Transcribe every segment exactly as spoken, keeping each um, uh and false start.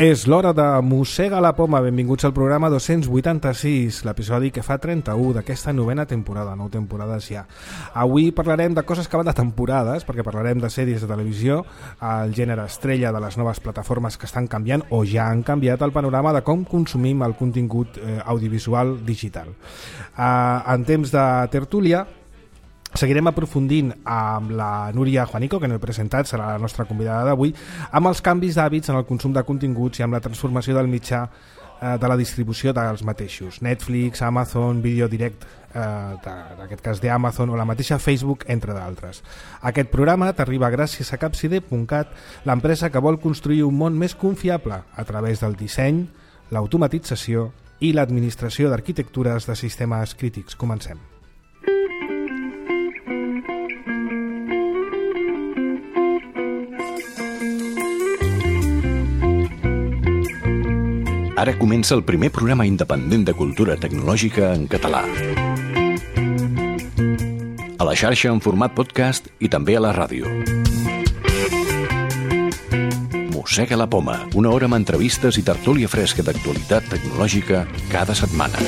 És l'hora de Mossega la Poma. Benvinguts al programa dos-cents vuitanta-sis, l'episodi que fa trenta-u d'aquesta novena temporada, nou temporades ja. Avui parlarem de coses que van de temporades, perquè parlarem de sèries de televisió, el gènere estrella de les noves plataformes que estan canviant o ja han canviat el panorama de com consumim el contingut eh, audiovisual digital. Eh, en temps de tertúlia, seguirem aprofundint amb la Núria Juanico, que no he presentat, serà la nostra convidada d'avui, amb els canvis d'hàbits en el consum de continguts i amb la transformació del mitjà eh, de la distribució dels mateixos. Netflix, Amazon, Video Direct, eh, en aquest cas d'Amazon, o la mateixa Facebook, entre d'altres. Aquest programa t'arriba gràcies a capcide punt cat, l'empresa que vol construir un món més confiable a través del disseny, l'automatització i l'administració d'arquitectures de sistemes crítics. Comencem. Ara comença el primer programa independent de cultura tecnològica en català. A la xarxa en format podcast i també a la ràdio. Mossega la Poma, una hora amb entrevistes i tertúlia fresca d'actualitat tecnològica cada setmana.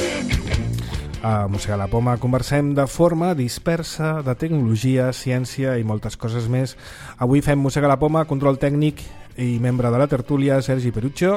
A Mossega la Poma conversem de forma dispersa de tecnologia, ciència i moltes coses més. Avui fem Mossega la Poma, control tècnic i membre de la tertúlia, Sergi Perucho,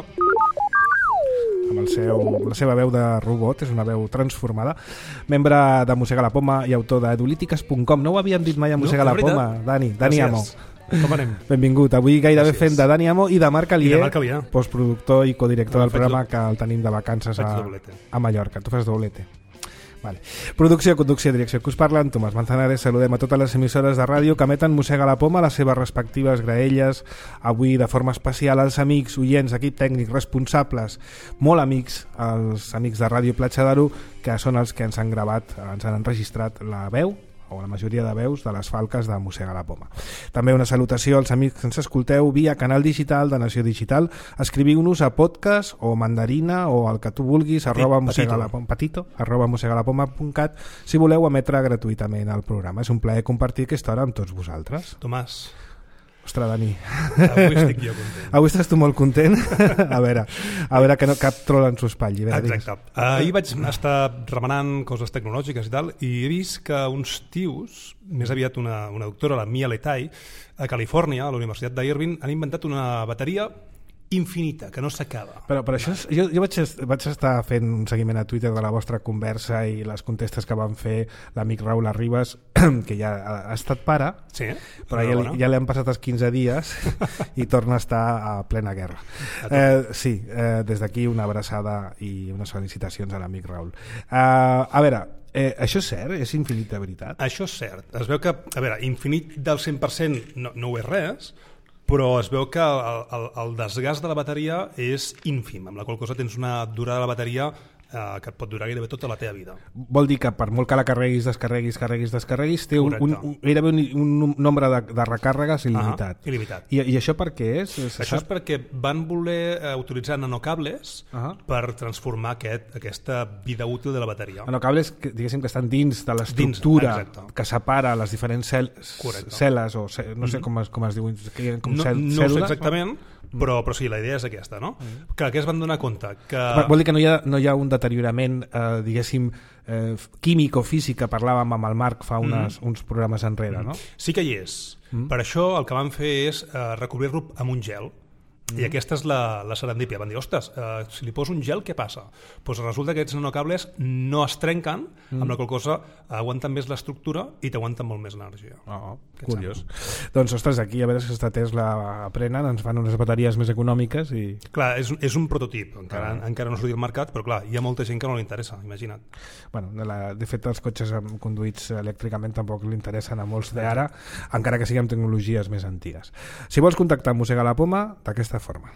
amb el seu, la seva veu de robot, és una veu transformada, membre de Mossega la Poma i autor d'edulítiques punt com. No ho havíem dit mai a Mossega no, la Poma, Dani, Dani Amo. Com anem? Benvingut. Avui gairebé Gràcies. Fent de Dani Amo i de Marc Alier, Alier. postproductor i codirector no, del programa do... que el tenim de vacances a, doblete. a Mallorca. Tu fas doblete. Vale. Producció, conducció i direcció que us parlen, Tomàs Manzanares. Saludem a totes les emissores de ràdio que emeten Mossega la Poma, les seves respectives graelles. Avui de forma especial als amics, oients, equip tècnic, responsables, molt amics, els amics de Ràdio Platja d'Aro, que són els que ens han gravat, ens han enregistrat la veu o la majoria de veus de les falques de Mossega la Poma. També una salutació als amics que ens escolteu via canal digital de Nació Digital. Escriviu-nos a podcast o mandarina o el que tu vulguis, arroba mossega la poma, petito, arroba mossega la poma punt cat, si voleu emetre gratuïtament el programa. És un plaer compartir aquesta hora amb tots vosaltres. Tomàs. Ostres, Dani. Avui estic jo content. Avui estàs tu molt content? A veure, a veure que no cap troll ens ho espatlli. Exacte. Ahir vaig estar remenant coses tecnològiques i tal, i he vist que uns tios, més aviat una, una doctora, la Mia Letai, a Califòrnia, a la Universitat d'Irvine, han inventat una bateria infinita, que no s'acaba. Però per això, jo, jo vaig, vaig estar fent un seguiment a Twitter de la vostra conversa i les contestes que van fer l'amic Raül Arribas, que ja ha, ha estat pare, sí, però ja, li, ja li han passat els quinze dies i torna a estar a plena guerra. Eh, sí, eh, des d'aquí una abraçada i unes felicitacions a l'amic Raül. Eh, a veure, Eh, això és cert? És infinit de veritat? Això és cert. Es veu que, a veure, infinit del cent per cent no, no ho és res, però es veu que el, el, el desgast de la bateria és ínfim, amb la qual cosa tens una durada de la bateria eh, que et pot durar gairebé tota la teva vida. Vol dir que per molt que la carreguis, descarreguis, carreguis, descarreguis, té un, un, un, gairebé un, un nombre de, de recàrregues il·limitat. Uh-huh, il·limitat. I, I això per què és? Això és perquè van voler eh, utilitzar nanocables uh-huh. per transformar aquest, aquesta vida útil de la bateria. Nanocables, que, diguéssim, que estan dins de l'estructura que separa les diferents cel, cel·les, o ce, no sé com es, com es diu, com no, cel, no cèl·lules, sé exactament, no? Però, però sí, la idea és aquesta, no? Mm. Que, que es van donar compte que... Vol dir que no hi ha, no hi ha un deteriorament, eh, diguéssim, eh, químic o físic, que parlàvem amb el Marc fa unes, mm. uns programes enrere, no? Sí que hi és. Mm. Per això el que van fer és eh, recobrir-lo amb un gel. Mm. I aquesta és la, la serendípia. Van dir, ostres, eh, si li poso un gel, què passa? Pues resulta que aquests nanocables no es trenquen, mm. amb la qual cosa aguanten més l'estructura i t'aguanten molt més energia. Oh, curiós. Doncs, ostres, aquí a veure si aquesta Tesla aprenen, ens fan unes bateries més econòmiques i... Clar, és, és un prototip, encara, ah. encara no sortit al mercat, però clar, hi ha molta gent que no li interessa, imagina't. Bueno, la, de fet, els cotxes conduïts elèctricament tampoc li interessen a molts d'ara, encara que siguin tecnologies més antigues. Si vols contactar amb Mossega la Poma, d'aquesta forma.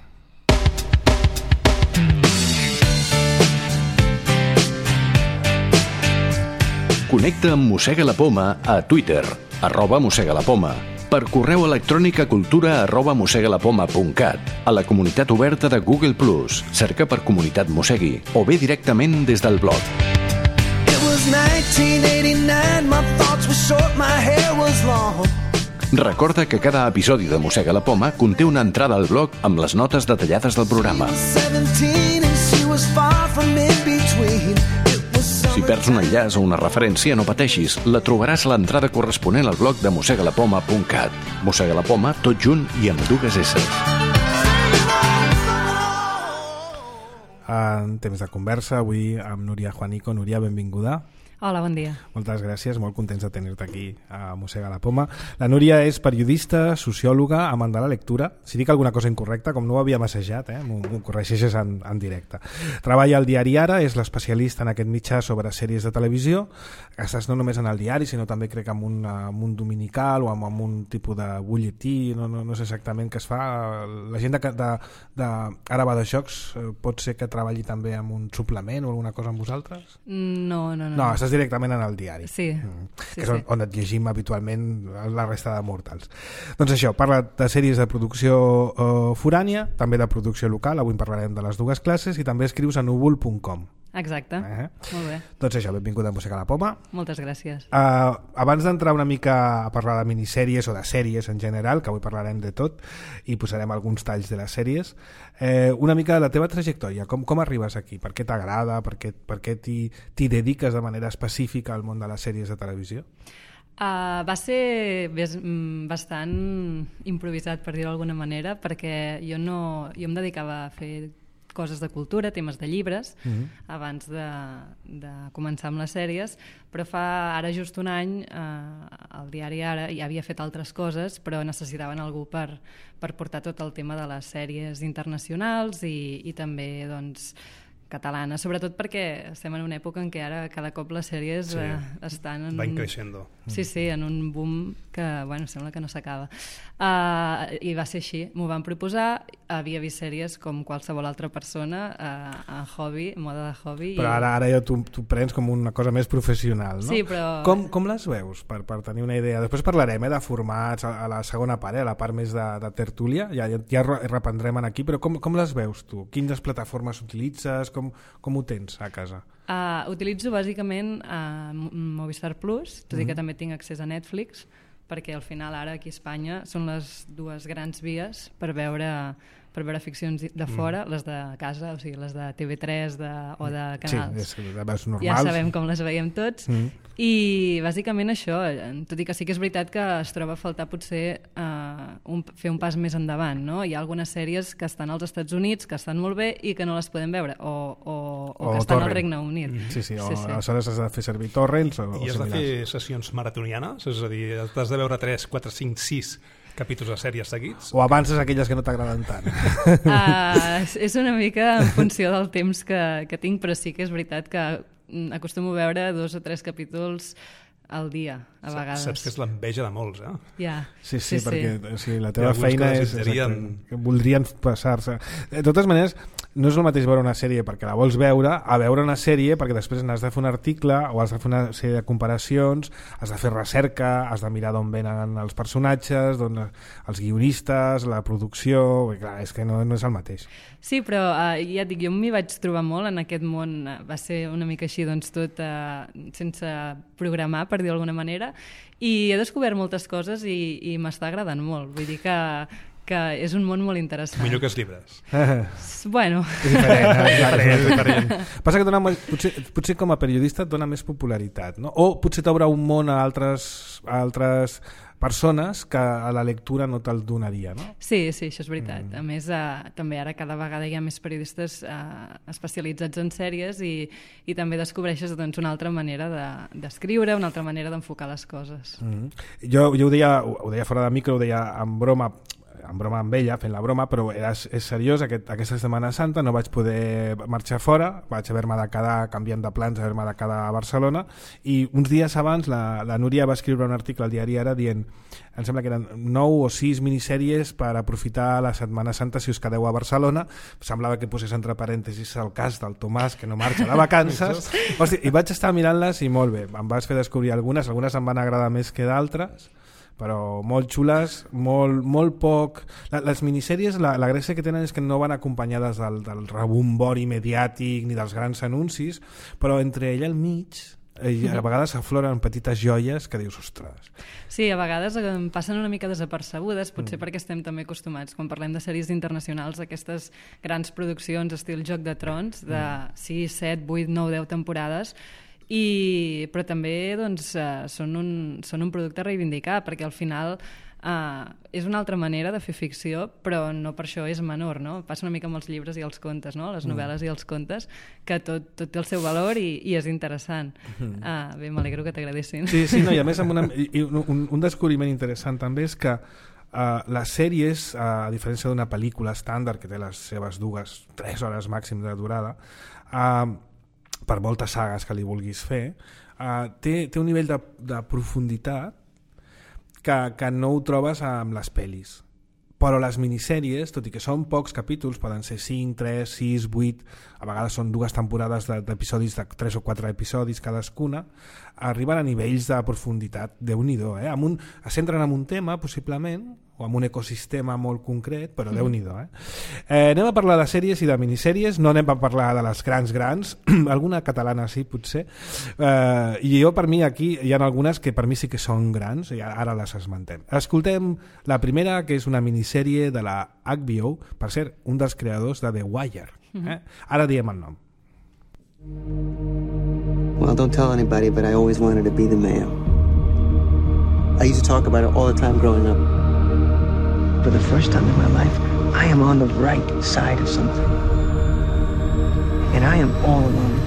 Connecta amb Mossega la Poma a Twitter, arroba Mossega la Poma, per correu electrònic a cultura arroba mossega la poma punt cat, a la comunitat oberta de Google plus, cerca per Comunitat Mossegui, o bé directament des del blog. It was nineteen eighty-nine, my thoughts were short, my hair was long. Recorda que cada episodi de Mossega la Poma conté una entrada al blog amb les notes detallades del programa. Si perds un enllaç o una referència, no pateixis. La trobaràs a l'entrada corresponent al blog de mossega la poma punt cat. Mossega la Poma, tot junt i amb dues esses. En temps de conversa, avui amb Núria Juanico. Núria, benvinguda. Hola, bon dia. Moltes gràcies, molt contents de tenir-te aquí a Mossega la Poma. La Núria és periodista, sociòloga, amant de la lectura. Si dic alguna cosa incorrecta, com no ho havia massejat, eh, m'ho corregeixes en, en directe. Treballa al diari Ara, és l'especialista en aquest mitjà sobre sèries de televisió. Estàs no només en el diari, sinó també crec amb un, amb un dominical o amb, amb un tipus de butlletí, no, no, no sé exactament què es fa. La gent de, de, de Ara va de jocs, pot ser que treballi també amb un suplement o alguna cosa amb vosaltres? No, no, no. No, estàs directament en el diari. Sí. Mm. sí que és on, sí. on et llegim habitualment la resta de mortals. Doncs això, parla de sèries de producció eh, forània, també de producció local, avui en parlarem de les dues classes, i també escrius a núvol punt com. Exacte, Eh? molt bé. Doncs això, benvinguda a Mossega la Poma. Moltes gràcies. Uh, abans d'entrar una mica a parlar de minissèries o de sèries en general, que avui parlarem de tot i posarem alguns talls de les sèries, eh, una mica de la teva trajectòria, com, com arribes aquí, per què t'agrada, per què, per què t'hi, t'hi dediques de manera específica al món de les sèries de televisió? Uh, va ser bes, bastant improvisat, per dir-ho d'alguna manera, perquè jo, no, jo em dedicava a fer coses de cultura, temes de llibres, mm-hmm. abans de, de començar amb les sèries, però fa ara just un any eh, el diari Ara ja havia fet altres coses, però necessitaven algú per, per portar tot el tema de les sèries internacionals i, i també doncs, catalana, sobretot perquè estem en una època en què ara cada cop les sèries sí, eh, estan en van un... creixendo. Sí, sí, en un boom que, bueno, sembla que no s'acaba. Uh, I va ser així, m'ho van proposar, havia vist sèries com qualsevol altra persona, uh, en hobby, en mode de hobby. Però ara, ara ja tu, tu prens com una cosa més professional, no? Sí, però... Com, com les veus, per, per tenir una idea? Després parlarem eh, de formats, a, a la segona part, eh, a la part més de, de tertúlia, ja, ja, ja reprendrem aquí, però com, com les veus tu? Quines plataformes utilitzes? Com, com ho tens a casa? Uh, utilitzo bàsicament uh, Movistar Plus, tot i que Mm-hmm. també tinc accés a Netflix, perquè al final ara aquí a Espanya són les dues grans vies per veure, per veure ficcions de fora, mm. les de casa, o sigui, les de T V tres de, o de canals. Sí, de veus normals. Ja sabem com les veiem tots. Mm. I bàsicament això, tot i que sí que és veritat que es troba a faltar potser uh, un, fer un pas més endavant, no? Hi ha algunes sèries que estan als Estats Units, que estan molt bé i que no les podem veure, o, o, o, o que estan torrent. Al Regne Unit. Mm. Sí, sí, o sí, sí. aleshores has de fer servir torrents o, I has o de fer sessions maratonianes, és a dir, has de veure tres, quatre, cinc, sis capítols de sèries seguits. O avances aquelles que no t'agraden tant. Uh, és una mica en funció del temps que, que tinc, però sí que és veritat que acostumo a veure dos o tres capítols al dia, a vegades. Saps que és l'enveja de molts, eh? Ja. Sí, sí, sí, perquè sí. O sigui, la teva feina és... desitjarien... Que voldrien passar-se. De totes maneres, no és el mateix veure una sèrie perquè la vols veure, a veure una sèrie perquè després n'has de fer un article o has de fer una sèrie de comparacions, has de fer recerca, has de mirar d'on venen els personatges, d'on els guionistes, la producció... Clar, és que no, no és el mateix. Sí, però uh, ja et dic, jo m'hi vaig trobar molt en aquest món, va ser una mica així, doncs tot uh, sense programar, per dir d'alguna manera, i he descobert moltes coses i, i m'està agradant molt, vull dir que, que és un món molt interessant. Millor que els llibres. Bueno. És diferent, eh? diferent, diferent. Passa que dona, potser, potser com a periodista et dona més popularitat, no? O potser t'obre un món a altres, a altres persones que a la lectura no te'l donaria, no? Sí, sí, això és veritat. Mm. A més, eh, també ara cada vegada hi ha més periodistes eh, especialitzats en sèries i, i també descobreixes doncs, una altra manera d'escriure, de, una altra manera d'enfocar les coses. Mm. Jo, jo ho, deia, ho deia fora de micro, ho deia en broma, en broma amb ella, fent la broma, però era, és seriós, aquest, aquesta Setmana Santa no vaig poder marxar fora, vaig haver-me de quedar canviant de plans, haver-me de quedar a Barcelona, i uns dies abans la, la Núria va escriure un article al diari Ara dient, em sembla que eren nou o sis minissèries per aprofitar la Setmana Santa si us quedeu a Barcelona. Semblava que posés entre parèntesis el cas del Tomàs que no marxa de vacances. Hosti, i vaig estar mirant-les i molt bé, em vas fer descobrir algunes, algunes em van agradar més que d'altres, però molt xules, molt, molt poc... Les minissèries, la, la gràcia que tenen és que no van acompanyades del, del rebombori mediàtic ni dels grans anuncis, però entre ella al mig i a vegades afloren petites joies que dius, ostres. Sí, a vegades em passen una mica desapercebudes, potser mm. perquè estem també acostumats, quan parlem de sèries internacionals, aquestes grans produccions estil Joc de Trons, de sis, set, vuit, nou, deu temporades, i, però també doncs, uh, són, un, són un producte a reivindicar, perquè al final uh, és una altra manera de fer ficció, però no per això és menor, no? Passa una mica amb els llibres i els contes, no? Les novel·les mm. i els contes, que tot, tot té el seu valor i, i és interessant. Mm. Uh, bé, m'alegro que t'agradessin. Sí, sí, no, i a més amb una, i un, un descobriment interessant també és que Uh, les sèries, uh, a diferència d'una pel·lícula estàndard que té les seves dues, tres hores màxim de durada, uh, per moltes sagues que li vulguis fer, uh, té, té un nivell de, de profunditat que, que no ho trobes amb les pel·lis. Però les minissèries, tot i que són pocs capítols, poden ser cinc, tres, sis, vuit, a vegades són dues temporades d'episodis de tres o quatre episodis cadascuna, arriben a nivells de profunditat Déu-n'hi-do, eh? Amb un, es centren en un tema, possiblement, o en un ecosistema molt concret, però Déu-n'hi-do. Eh? Eh, anem a parlar de sèries i de minissèries, no anem a parlar de les grans grans, alguna catalana sí, potser, eh, i jo per mi aquí hi ha algunes que per mi sí que són grans, i ara les esmentem. Escoltem la primera, que és una minissèrie de la H B O, per ser un dels creadors de The Wire. Eh? Ara diem el nom. Well, don't tell anybody, but I always wanted to be the mayor. I used to talk about it all the time growing up. For the first time in my life, I am on the right side of something. And I am all alone.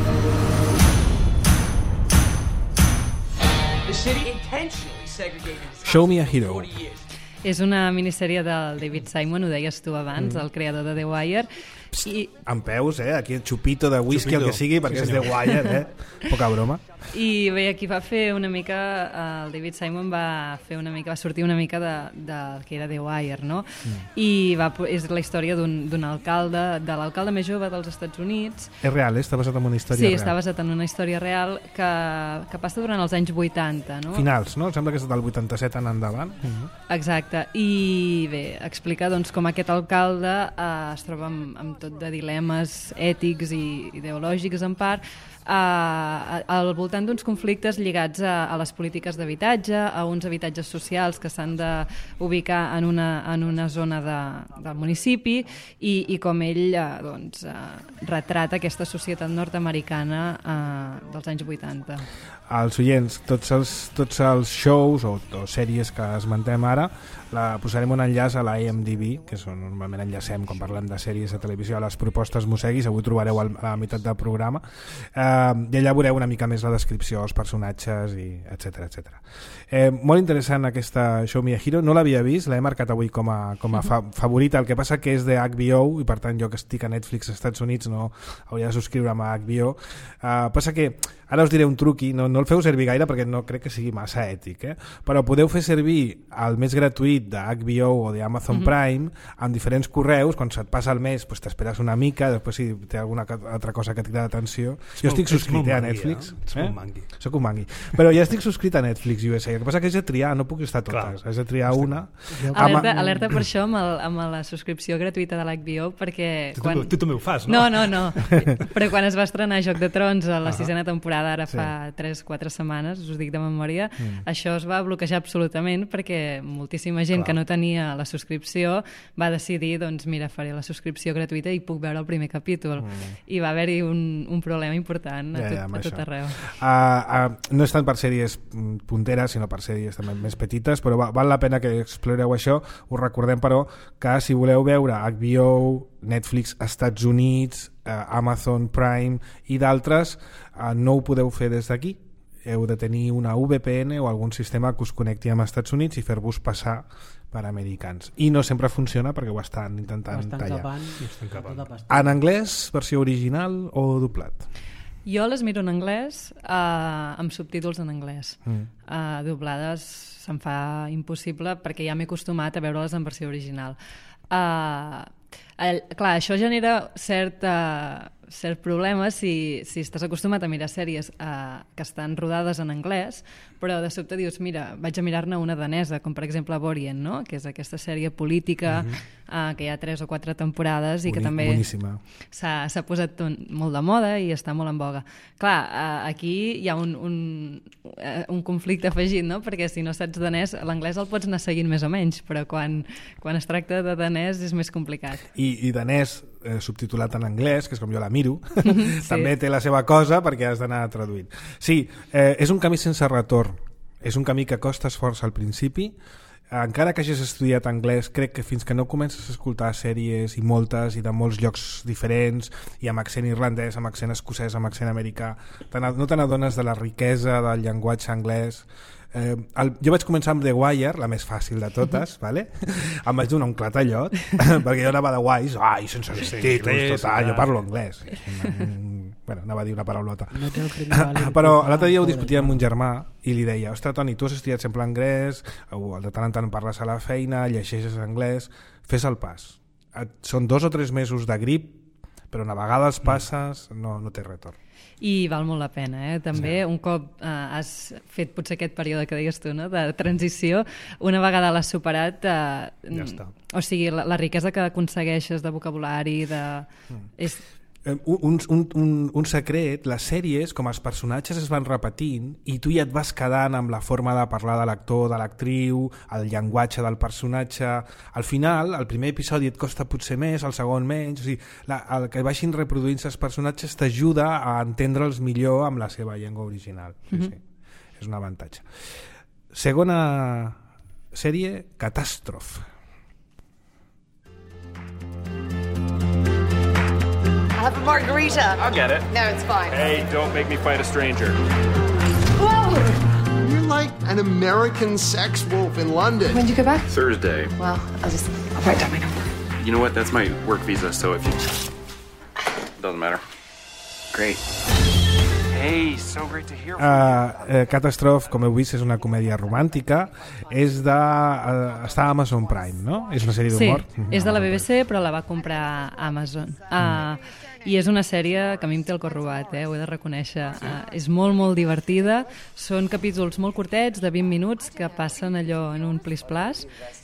The city intentionally segregated. Show me a hero. És una minissèrie del David Simon, ho deies tu abans, mm. el creador de The Wire. Psst, I... amb peus, eh? Aquí el xupito de whisky, xupito. El que sigui, perquè sí, és The Wire, eh? Poca broma. I bé, aquí va fer una mica, el David Simon va fer una mica, va sortir una mica de, de que era The Wire, no? Mm. I va, és la història d'un alcalde, de l'alcalde més jove dels Estats Units. És real, eh? Està basat en una història sí, real. Sí, està basat en una història real que, que passa durant els anys vuitanta, no? Finals, no? Em sembla que és del vuitanta-set en endavant. Mm-hmm. Exacte. I bé, explica doncs, com aquest alcalde eh, es troba amb, amb tot de dilemes ètics i ideològics en part, Uh, al voltant d'uns conflictes lligats a, a les polítiques d'habitatge, a uns habitatges socials que s'han d'ubicar en, una, en una zona de, del municipi i, i com ell uh, doncs, uh, retrata aquesta societat nord-americana uh, dels anys vuitanta. Als oients, tots els, tots els shows o, o sèries que esmentem ara la posarem un enllaç a la I M D B, que és on normalment enllacem quan parlem de sèries de televisió a les propostes Moseguis, avui trobareu a la meitat del programa, eh, i allà veureu una mica més la descripció, els personatges, i etcètera etcètera. Eh, molt interessant aquesta Show Me a Hero, no l'havia vist, l'he marcat avui com a, com a fa, favorita, el que passa que és de H B O i per tant jo que estic a Netflix als Estats Units no hauria de subscriure'm a H B O. Eh, passa que ara us diré un truqui, no, no el feu servir gaire perquè no crec que sigui massa ètic, eh? Però podeu fer servir el més gratuït de H B O o d'Amazon mm-hmm. Prime amb diferents correus, quan se't passa el mes pues, t'esperes una mica, després si té alguna altra cosa que et crida l'atenció. Jo estic subscrit a Netflix. Eh? Eh? Un mangui. Soc un mangui. Però ja estic subscrit a Netflix U S A. El que passa que haig de triar, no puc estar totes. Haig de triar una. Alerta, alerta per això amb, el, amb la subscripció gratuïta de l'H B O, perquè... Tu, quan... tu, tu també ho fas, no? No, no, no. Però quan es va estrenar Joc de Trons a la uh-huh. sisena temporada, ara sí. fa tres quatre setmanes, us ho dic de memòria, mm. això es va bloquejar absolutament perquè moltíssima gent Clar. que no tenia la subscripció va decidir, doncs mira, faré la subscripció gratuïta i puc veure el primer capítol. Mm. I va haver-hi un, un problema important a, ja, tot, ja, a tot arreu. Uh, uh, no és tant per sèries punteres, sinó per sèries també més petites, però va, val la pena que exploreu això. Us recordem, però, que si voleu veure H B O, Netflix, Estats Units, uh, Amazon Prime i d'altres, uh, no ho podeu fer des d'aquí. Heu de tenir una V P N o algun sistema que us connecti amb els Estats Units i fer-vos passar per americans. I no sempre funciona perquè ho estan intentant estan tallar. Capant, estan capant. En anglès, versió original o doblat? Jo les miro en anglès uh, amb subtítols en anglès. Mm. Uh, doblades se'm fa impossible perquè ja m'he acostumat a veure-les en versió original. Uh, el, clar, això genera certa cert problema si, si estàs acostumat a mirar sèries uh, que estan rodades en anglès, però de sobte dius, mira, vaig a mirar-ne una danesa, com per exemple Borgen, no? Que és aquesta sèrie política mm-hmm. uh, que hi ha tres o quatre temporades i Boni, que també s'ha posat ton, molt de moda i està molt en boga. Clar, uh, aquí hi ha un, un, uh, un conflicte afegit, no? Perquè si no saps danès, l'anglès el pots anar seguint més o menys, però quan, quan es tracta de danès és més complicat. I, i danès eh, subtitulat en anglès, que és com jo la miro, sí. també té la seva cosa perquè has d'anar traduint. Sí, eh, és un camí sense retorn. És un camí que costa esforç al principi. Encara que hagis estudiat anglès, crec que fins que no comences a escoltar sèries i moltes i de molts llocs diferents i amb accent irlandès, amb accent escocès, amb accent americà, no te n'adones de la riquesa del llenguatge anglès. Eh, el, jo vaig començar amb The Wire, la més fàcil de totes, mm-hmm. vale? Em vaig donar un clatallot perquè jo anava de guais, ai, sense els títols, tot, ah, jo parlo anglès. Bueno, anava a dir una paraulota. No però l'altre dia ho discutia amb un germà i li deia, ostres, Toni, tu has estudiat sempre anglès, o de tant en tant parles a la feina, llegeixes anglès, fes el pas. Et, són dos o tres mesos de grip, però una vegada els passes no, no té retorn. I val molt la pena, eh? També sí. Un cop eh, has fet potser aquest període que deies tu, no? De transició, una vegada l'has superat, eh, ja està. O sigui, la, la riquesa que aconsegueixes de vocabulari, de... Mm. És... Un, un, un, un secret, les sèries, com els personatges es van repetint i tu ja et vas quedant amb la forma de parlar de l'actor, de l'actriu, el llenguatge del personatge. Al final, el primer episodi et costa potser més, el segon menys. O sigui, la, el que vagin reproduint-se els personatges t'ajuda a entendre'ls millor amb la seva llengua original. Sí, mm-hmm. sí. És un avantatge. Segona sèrie, Catàstrof. Have a margarita. I'll get it. No, it's fine. Hey, don't make me fight a stranger. Whoa! You're like an American sex wolf in London. When did you go back? Thursday. Well, I'll just, I'll write down my number. You know what? That's my work visa, so if you... Doesn't matter. Great. Hey, so great to hear from you. Uh, uh, Catàstrof, com heu vist, és una comèdia romàntica. És de... Uh, està a Amazon Prime, no? És una sèrie d'humor. Sí, és de la B B C, però la va comprar Amazon. Uh, I és una sèrie que a mi em té el cor robat, eh? Ho he de reconèixer. Uh, és molt, molt divertida. Són capítols molt curtets, de vint minuts, que passen allò en un plis-plas.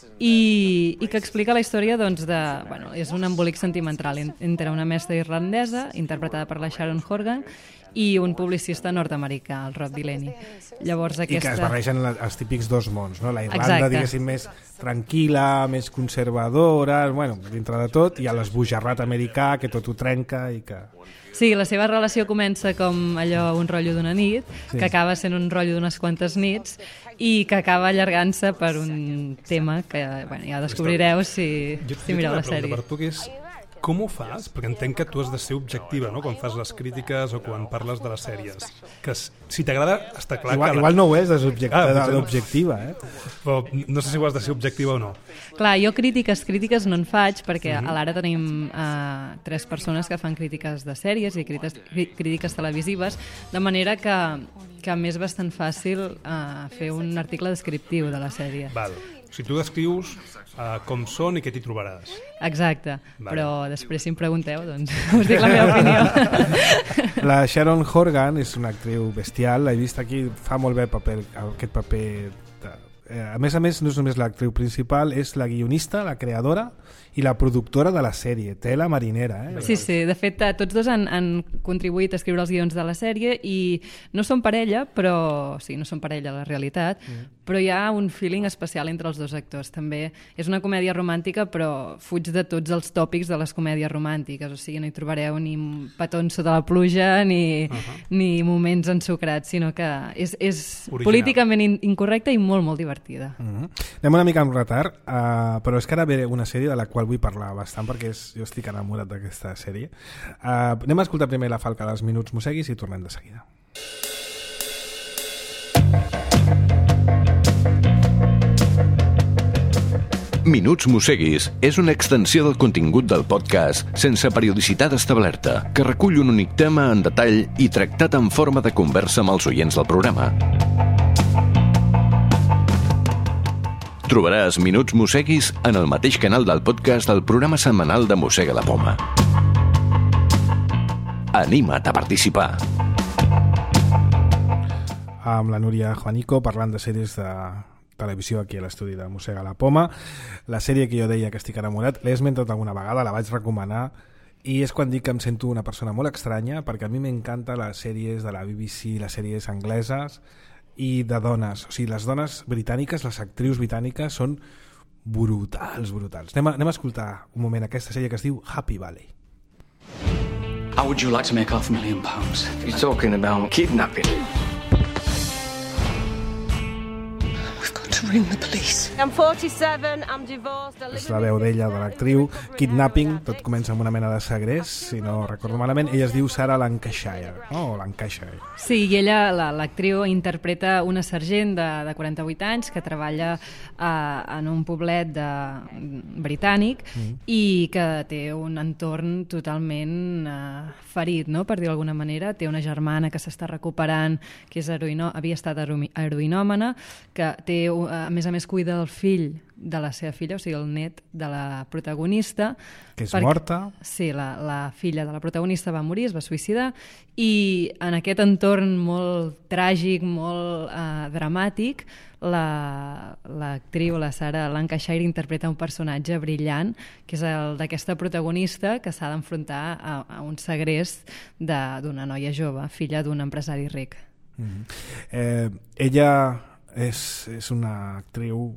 I, i que explica la història, doncs, de... Bueno, és un embolic sentimental entre una mestra irlandesa, interpretada per la Sharon Horgan, i un publicista nord-americà, el Rob Delaney. Llavors, aquesta... I que es barregen els típics dos mons, no? La Irlanda, exacte, diguéssim, més tranquil·la, més conservadora, bueno, dintre de tot, i a l'esbojarrat americà, que tot ho trenca i que... Sí, la seva relació comença com allò, un rotllo d'una nit, sí, que acaba sent un rotllo d'unes quantes nits i que acaba allargant-se per un tema que, bueno, ja descobrireu si, si mireu la sèrie. Per tu, que és, com ho fas? Perquè entenc que tu has de ser objectiva, no?, quan fas les crítiques o quan parles de les sèries. Que si t'agrada, està clar igual, que... Igual no ho és d'objectiva, ah, eh? Però no sé si ho has de ser objectiva o no. Clar, jo crítiques, crítiques no en faig, perquè mm-hmm. a l'ara tenim uh, tres persones que fan crítiques de sèries i crítiques, crítiques televisives, de manera que, que m'és bastant fàcil uh, fer un article descriptiu de la sèrie. Val. Si tu descrius uh, com són i què t'hi trobaràs. Exacte, vale. Però després si em pregunteu, doncs us dic la meva opinió. La Sharon Horgan és una actriu bestial, l'he vist aquí, fa molt bé paper, aquest paper. De... A més a més, no és només l'actriu principal, és la guionista, la creadora i la productora de la sèrie, té la marinera. Eh? Sí, sí, de fet tots dos han, han contribuït a escriure els guions de la sèrie i no són parella, però o sigui, no són parella a la realitat, mm. però hi ha un feeling especial entre els dos actors. També és una comèdia romàntica, però fuig de tots els tòpics de les comèdies romàntiques, o sigui, no hi trobareu ni petons sota la pluja ni, uh-huh. ni moments ensucrats, sinó que és, és políticament in- incorrecta i molt, molt divertida. Uh-huh. Anem una mica amb retard, uh, però és que ara ve una sèrie de la qual vull parlar bastant perquè és, jo estic enamorat d'aquesta sèrie. Uh, anem a escoltar primer la falca dels Minuts Mosseguis i tornem de seguida. Minuts Mosseguis és una extensió del contingut del podcast sense periodicitat establerta, que recull un únic tema en detall i tractat en forma de conversa amb els oients del programa. Trobaràs Minuts Mosseguis en el mateix canal del podcast del programa setmanal de Mossega la Poma. Anima't a participar. Amb la Núria Juanico parlant de sèries de televisió aquí a l'estudi de Mossega la Poma. La sèrie que jo deia que estic enamorat l'he esmentat alguna vegada, la vaig recomanar i és quan dic que em sento una persona molt estranya, perquè a mi m'encanta les sèries de la B B C, les sèries angleses i de dones, o sigui, les dones britàniques, les actrius britàniques són brutals, brutals. Anem a, anem a escoltar un moment aquesta sèrie que es diu Happy Valley. How would you like to make half a million pounds? You're talking about kidnapping. We've got to ring the police. I'm forty-seven, I'm divorced. És la veu d'ella, de l'actriu. Kidnapping, tot comença amb una mena de segrest, si no recordo malament. Ella es diu Sarah Lancashire, no? O Lancashire. Sí, i ella, la, l'actriu, interpreta una sergent de, de quaranta-vuit anys que treballa uh, en un poblet de, britànic mm. i que té un entorn totalment uh, ferit, no? Per dir d'alguna manera. Té una germana que s'està recuperant, que és heroïno, havia estat heroïnòmana, que té, uh, a més a més, cuida del fill de la seva filla, o sigui, el net de la protagonista. Que és perquè, morta. Sí, la, la filla de la protagonista va morir, es va suïcidar, i en aquest entorn molt tràgic, molt eh, dramàtic, la, l'actriu, la Sarah Lancashire, interpreta un personatge brillant, que és el d'aquesta protagonista que s'ha d'enfrontar a, a un segrest de, d'una noia jove, filla d'un empresari ric. Mm-hmm. eh, ella és, és una actriu.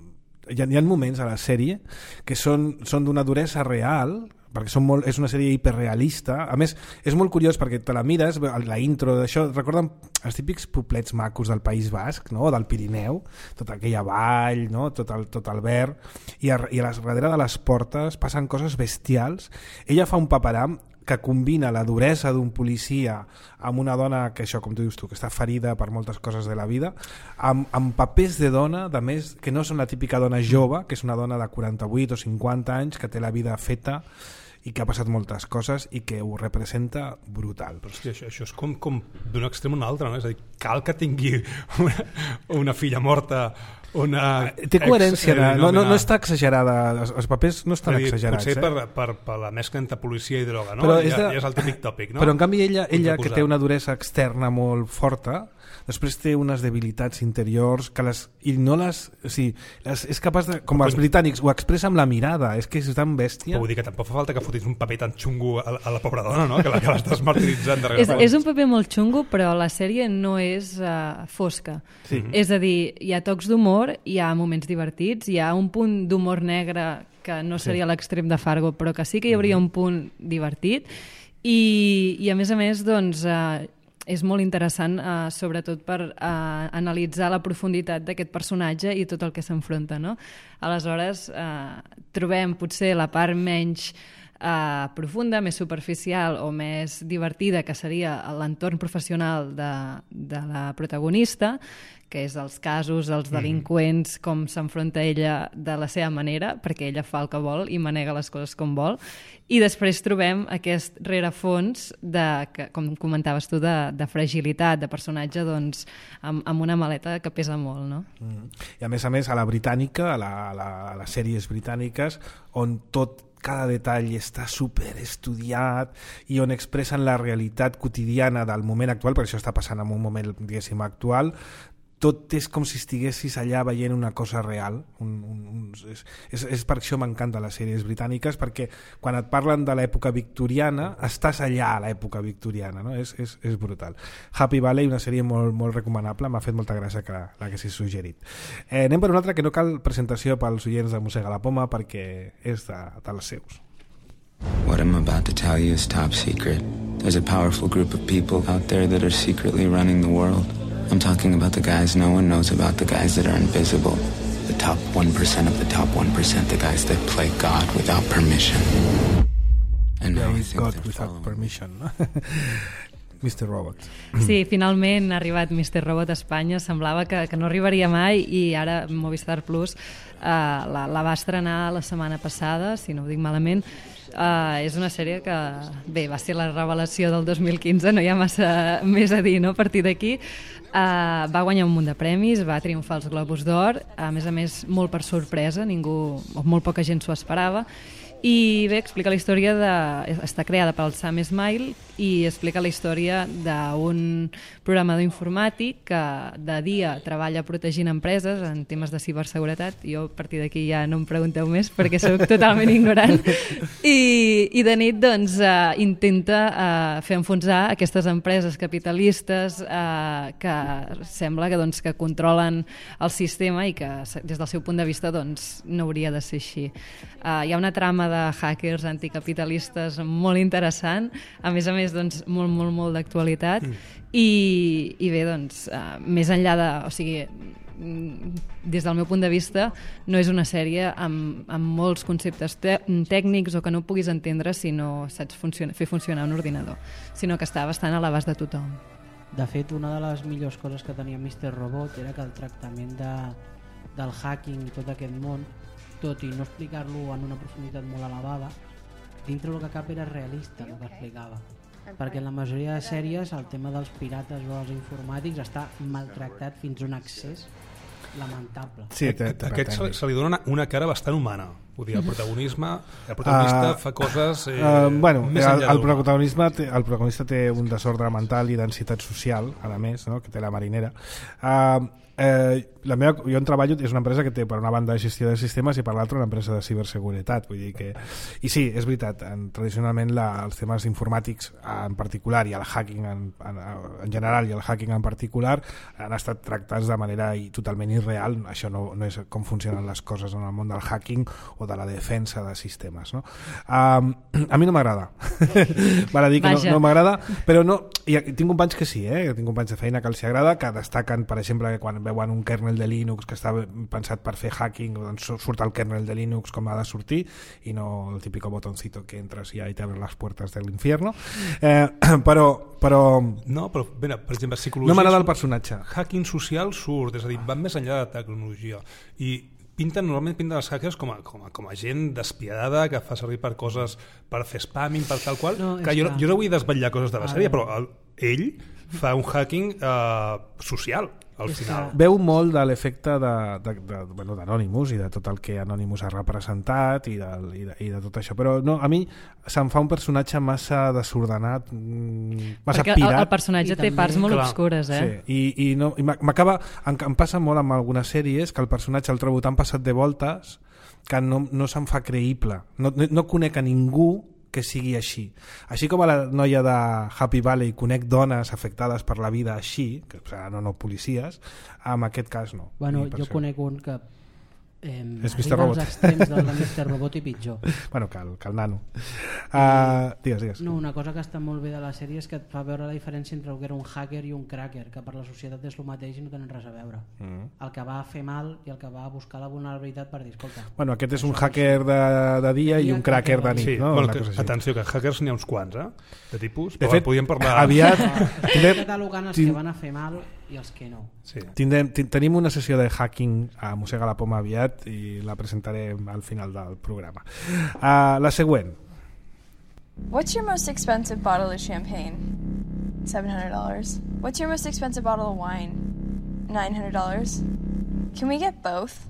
Hi ha, hi ha moments a la sèrie que són, són d'una duresa real, perquè són molt, és una sèrie hiperrealista. A més, és molt curiós perquè te la mires, la intro d'això, recorden els típics poblets macos del País Basc, no? Del Pirineu, tota aquella vall, no? tot, el, tot el verd, i a, i a les, darrere de les portes passen coses bestials. Ella fa un paperam que combina la duresa d'un policia amb una dona que, això, com tu dius tu, que està ferida per moltes coses de la vida, amb, amb papers de dona, de més, que no són la típica dona jove, que és una dona de quaranta-vuit o cinquanta anys, que té la vida feta i que ha passat moltes coses i que ho representa brutal. Però sí, això, això és com, com d'un extrem a un altre, no? És a dir, cal que tingui una, una filla morta, una... Té coherència, ex, no, no, no està exagerada, els, els papers no estan dir, exagerats. Potser eh? per, per, per la mescla entre policia i droga, no? Però és, és, de... ja, ja és el típic tòpic, no? Però en canvi ella, ella que té una duresa externa molt forta, després té unes debilitats interiors que les, i no les, o sigui, les, és capaç de, com els britànics, ho expressa amb la mirada, és que és tan bèstia. Però vull dir que tampoc fa falta que fotis un paper tan xungo a, a la pobra dona, no? Que la, que l'estàs martiritzant darrere. És, és un paper molt xungo, però la sèrie no és uh, fosca. Sí. És a dir, hi ha tocs d'humor, hi ha moments divertits, hi ha un punt d'humor negre que no seria sí. l'extrem de Fargo, però que sí que hi hauria un punt divertit, i, i a més a més, doncs... Uh, és molt interessant, eh, sobretot per eh, analitzar la profunditat d'aquest personatge i tot el que s'enfronta, no? Aleshores, eh, trobem potser la part menys eh, profunda, més superficial o més divertida, que seria l'entorn professional de, de la protagonista, que és els casos, els delinqüents, com s'enfronta ella de la seva manera, perquè ella fa el que vol i manega les coses com vol. I després trobem aquest rerefons, de, que, com comentaves tu, de, de fragilitat, de personatge doncs, amb, amb una maleta que pesa molt. No? Mm. I a més a més, a la britànica, a, la, a, la, a les sèries britàniques, on tot cada detall està super estudiat i on expressen la realitat quotidiana del moment actual, perquè això està passant en un moment, diguéssim, actual, tot és com si estiguessis allà veient una cosa real. Un, un, un, és, és, és per això m'encanta les sèries britàniques, perquè quan et parlen de l'època victoriana, estàs allà a l'època victoriana, no? És, és, és brutal. Happy Valley, una sèrie molt, molt recomanable, m'ha fet molta gràcia que l'haguessis suggerit. Eh, anem per una altra que no cal presentació pels oients de Mossega la Poma, perquè és de, dels seus. What I'm about to tell you is top secret. There's a powerful group of people out there that are secretly running the world. I'm talking about the guys no one knows about, the guys that are invisible. The top one percent of the top one percent, the guys that play God without permission. And yeah, he's God without permission. mister Robot. Sí, finalment ha arribat mister Robot a Espanya. Semblava que, que no arribaria mai i ara Movistar Plus uh, la, la va estrenar la setmana passada, si no ho dic malament. Uh, és una sèrie que, bé, va ser la revelació del dos mil quinze, no hi ha massa més a dir, no? A partir d'aquí uh, va guanyar un munt de premis, va triomfar els Globus d'Or, a més a més molt per sorpresa, ningú, o molt poca gent s'ho esperava, I bé, explica la història de... està creada pel Sam Esmail i explica la història d'un programador informàtic que de dia treballa protegint empreses en temes de ciberseguretat. Jo a partir d'aquí ja no em pregunteu més perquè sóc totalment ignorant. I, i de nit doncs, eh, intenta eh, fer enfonsar aquestes empreses capitalistes eh, que sembla que, doncs, que controlen el sistema i que des del seu punt de vista doncs, no hauria de ser així. Eh, hi ha una trama de hackers anticapitalistes molt interessant, a més a més doncs, molt, molt, molt d'actualitat mm. i, i bé, doncs, uh, més enllà de... O sigui, des del meu punt de vista, no és una sèrie amb, amb molts conceptes tècnics o que no puguis entendre si no saps funcionar, fer funcionar un ordinador, sinó que està bastant a l'abast de tothom. De fet, una de les millors coses que tenia míster Robot era que el tractament de, del hacking i tot aquest món, tot i no explicar-lo en una profunditat molt elevada, dintre el que cap era realista el que explicava. Perquè en la majoria de sèries el tema dels pirates o els informàtics està maltractat fins a un excés lamentable. Sí, a aquest se, se li dona una, una cara bastant humana. Vull dir, el protagonisme, el protagonista uh, fa coses eh, uh, bueno, més enllà el, el, protagonisme té, el protagonista té un desordre mental i densitat social, a més, no? Que té la marinera. Uh, eh, la meva, jo en treballo, és una empresa que té per una banda gestió de sistemes i per l'altra una empresa de ciberseguretat, vull dir que... I sí, és veritat, en, tradicionalment la, els temes informàtics en particular i el hacking en, en, en general i el hacking en particular han estat tractats de manera totalment irreal. Això no, no és com funcionen les coses en el món del hacking o de la defensa de sistemes, no? Um, a mi no m'agrada. Val a dir que no, no m'agrada, però no... I tinc companys que sí, eh? Tinc companys de feina que els agrada, que destaquen, per exemple, que quan veuen un kernel de Linux que està pensat per fer hacking, doncs surt el kernel de Linux com ha de sortir i no el típico botoncito que entres i ja te abren les puertes de l'infierno. Eh, però, però... No, però, bé, per exemple, psicologia... No m'agrada el personatge. Hacking social surt, és a dir, van més enllà de tecnologia. I pinten, normalment pinten els hackers com a, com a, com a gent despiadada que fa servir per coses, per fer spamming, per tal qual, no, que jo, jo no vull desvetllar coses de la sèrie, però el, ell fa un hacking eh, social al final. Veu molt de l'efecte de, de, de, bueno, d'Anonymous i de tot el que Anonymous ha representat i de, i de, i de tot això, però no, a mi se'm fa un personatge massa desordenat, massa perquè pirat. El, el personatge té parts molt clar, obscures, eh? Sí, i, i, no, i m'acaba, em, em passa molt amb algunes sèries que el personatge el trobo tan passat de voltes que no, no se'm fa creïble, no, no, no conec a ningú que sigui així. Així com a la noia de Happy Valley conec dones afectades per la vida així, que no, no policies, en aquest cas no. Bueno, jo conec un que eh, arriba als extrems del de míster Robot i pitjor. Bueno, que el, que el nano. Uh, digues, digues. No, una cosa que està molt bé de la sèrie és que et fa veure la diferència entre el que era un hacker i un cracker, que per la societat és el mateix i no tenen res a veure. Mm. El que va a fer mal i el que va a buscar la vulnerabilitat per dir, escolta... Bueno, aquest és un hacker de, de dia i un cracker de nit, sí, no? Bueno, que, atenció, que hackers n'hi ha uns quants, eh? De tipus, de fet, podíem parlar... Aviat... Estem catalogant els que van a fer mal i els que no. Sí. Tindrem, tenim una sessió de hacking a Mossega la Poma aviat i la presentarem al final del programa. Uh, la següent. What's your most expensive bottle of champagne? seven hundred dollars. What's your most expensive bottle of wine? nine hundred dollars. Can we get both?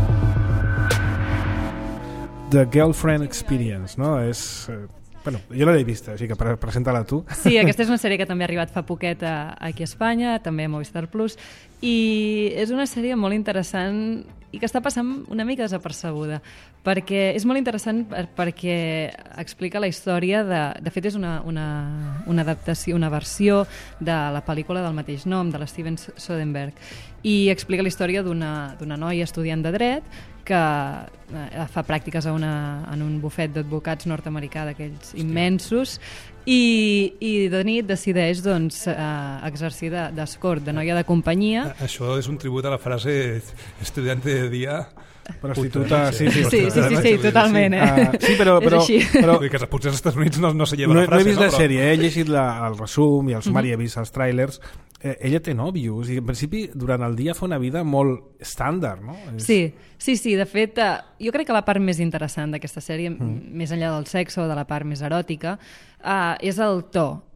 The Girlfriend Experience, no? És... Eh, bueno, jo no l'he vista, així que pre presenta-la tu. Sí, aquesta és una sèrie que també ha arribat fa poquet a, aquí a Espanya, també a Movistar Plus, i és una sèrie molt interessant i que està passant una mica desapercebuda, perquè és molt interessant perquè explica la història de... De fet, és una, una, una adaptació, una versió de la pel·lícula del mateix nom, de l'Steven Soderbergh, i explica la història d'una d'una noia estudiant de dret que eh, fa pràctiques a una, en un bufet d'advocats nord-americà d'aquells immensos i, i de nit decideix doncs, eh, exercir d'escort, de, de noia de companyia. Això és un tribut a la frase estudiante de dia... Prostituta, sí, sí, sí, sí, sí, sí, totalment, eh? Uh, sí, però, però, però que potser als Estats Units no, no se lleva no, la frase. No he vist no, la però... sèrie, he llegit la, el resum i el sumari, uh-huh. He vist els tràilers. Eh, ella té nòvios i en principi durant el dia fa una vida molt estàndard, no? És... Sí, sí, sí, de fet eh, jo crec que la part més interessant d'aquesta sèrie, mm. més enllà del sexe o de la part més eròtica, eh, és el to.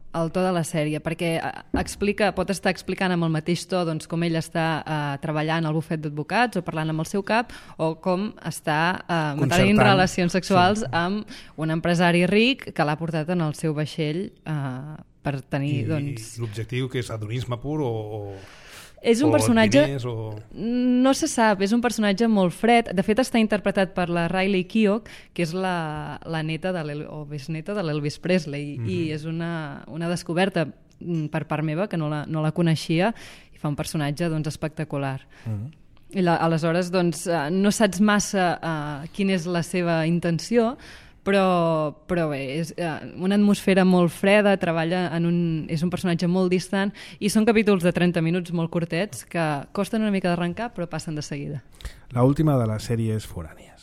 el to de la sèrie, perquè explica, pot estar explicant amb el mateix to doncs, com ell està uh, treballant al bufet d'advocats o parlant amb el seu cap, o com està uh, mantenint relacions sexuals sí. amb un empresari ric que l'ha portat en el seu vaixell uh, per tenir... I, doncs... i l'objectiu que és adonisme pur o... o... És un o personatge... diners, o... No se sap, és un personatge molt fred. De fet, està interpretat per la Riley Keough, que és la, la neta de o besneta de l'Elvis Presley, mm-hmm. i és una, una descoberta per part meva, que no la, no la coneixia, i fa un personatge doncs, espectacular. Mm-hmm. I la, aleshores, doncs, no saps massa uh, quina és la seva intenció, però, però bé, és una atmosfera molt freda, treballa en un, és un personatge molt distant i són capítols de trenta minuts molt curtets que costen una mica d'arrencar però passen de seguida. La última de les sèries forànies.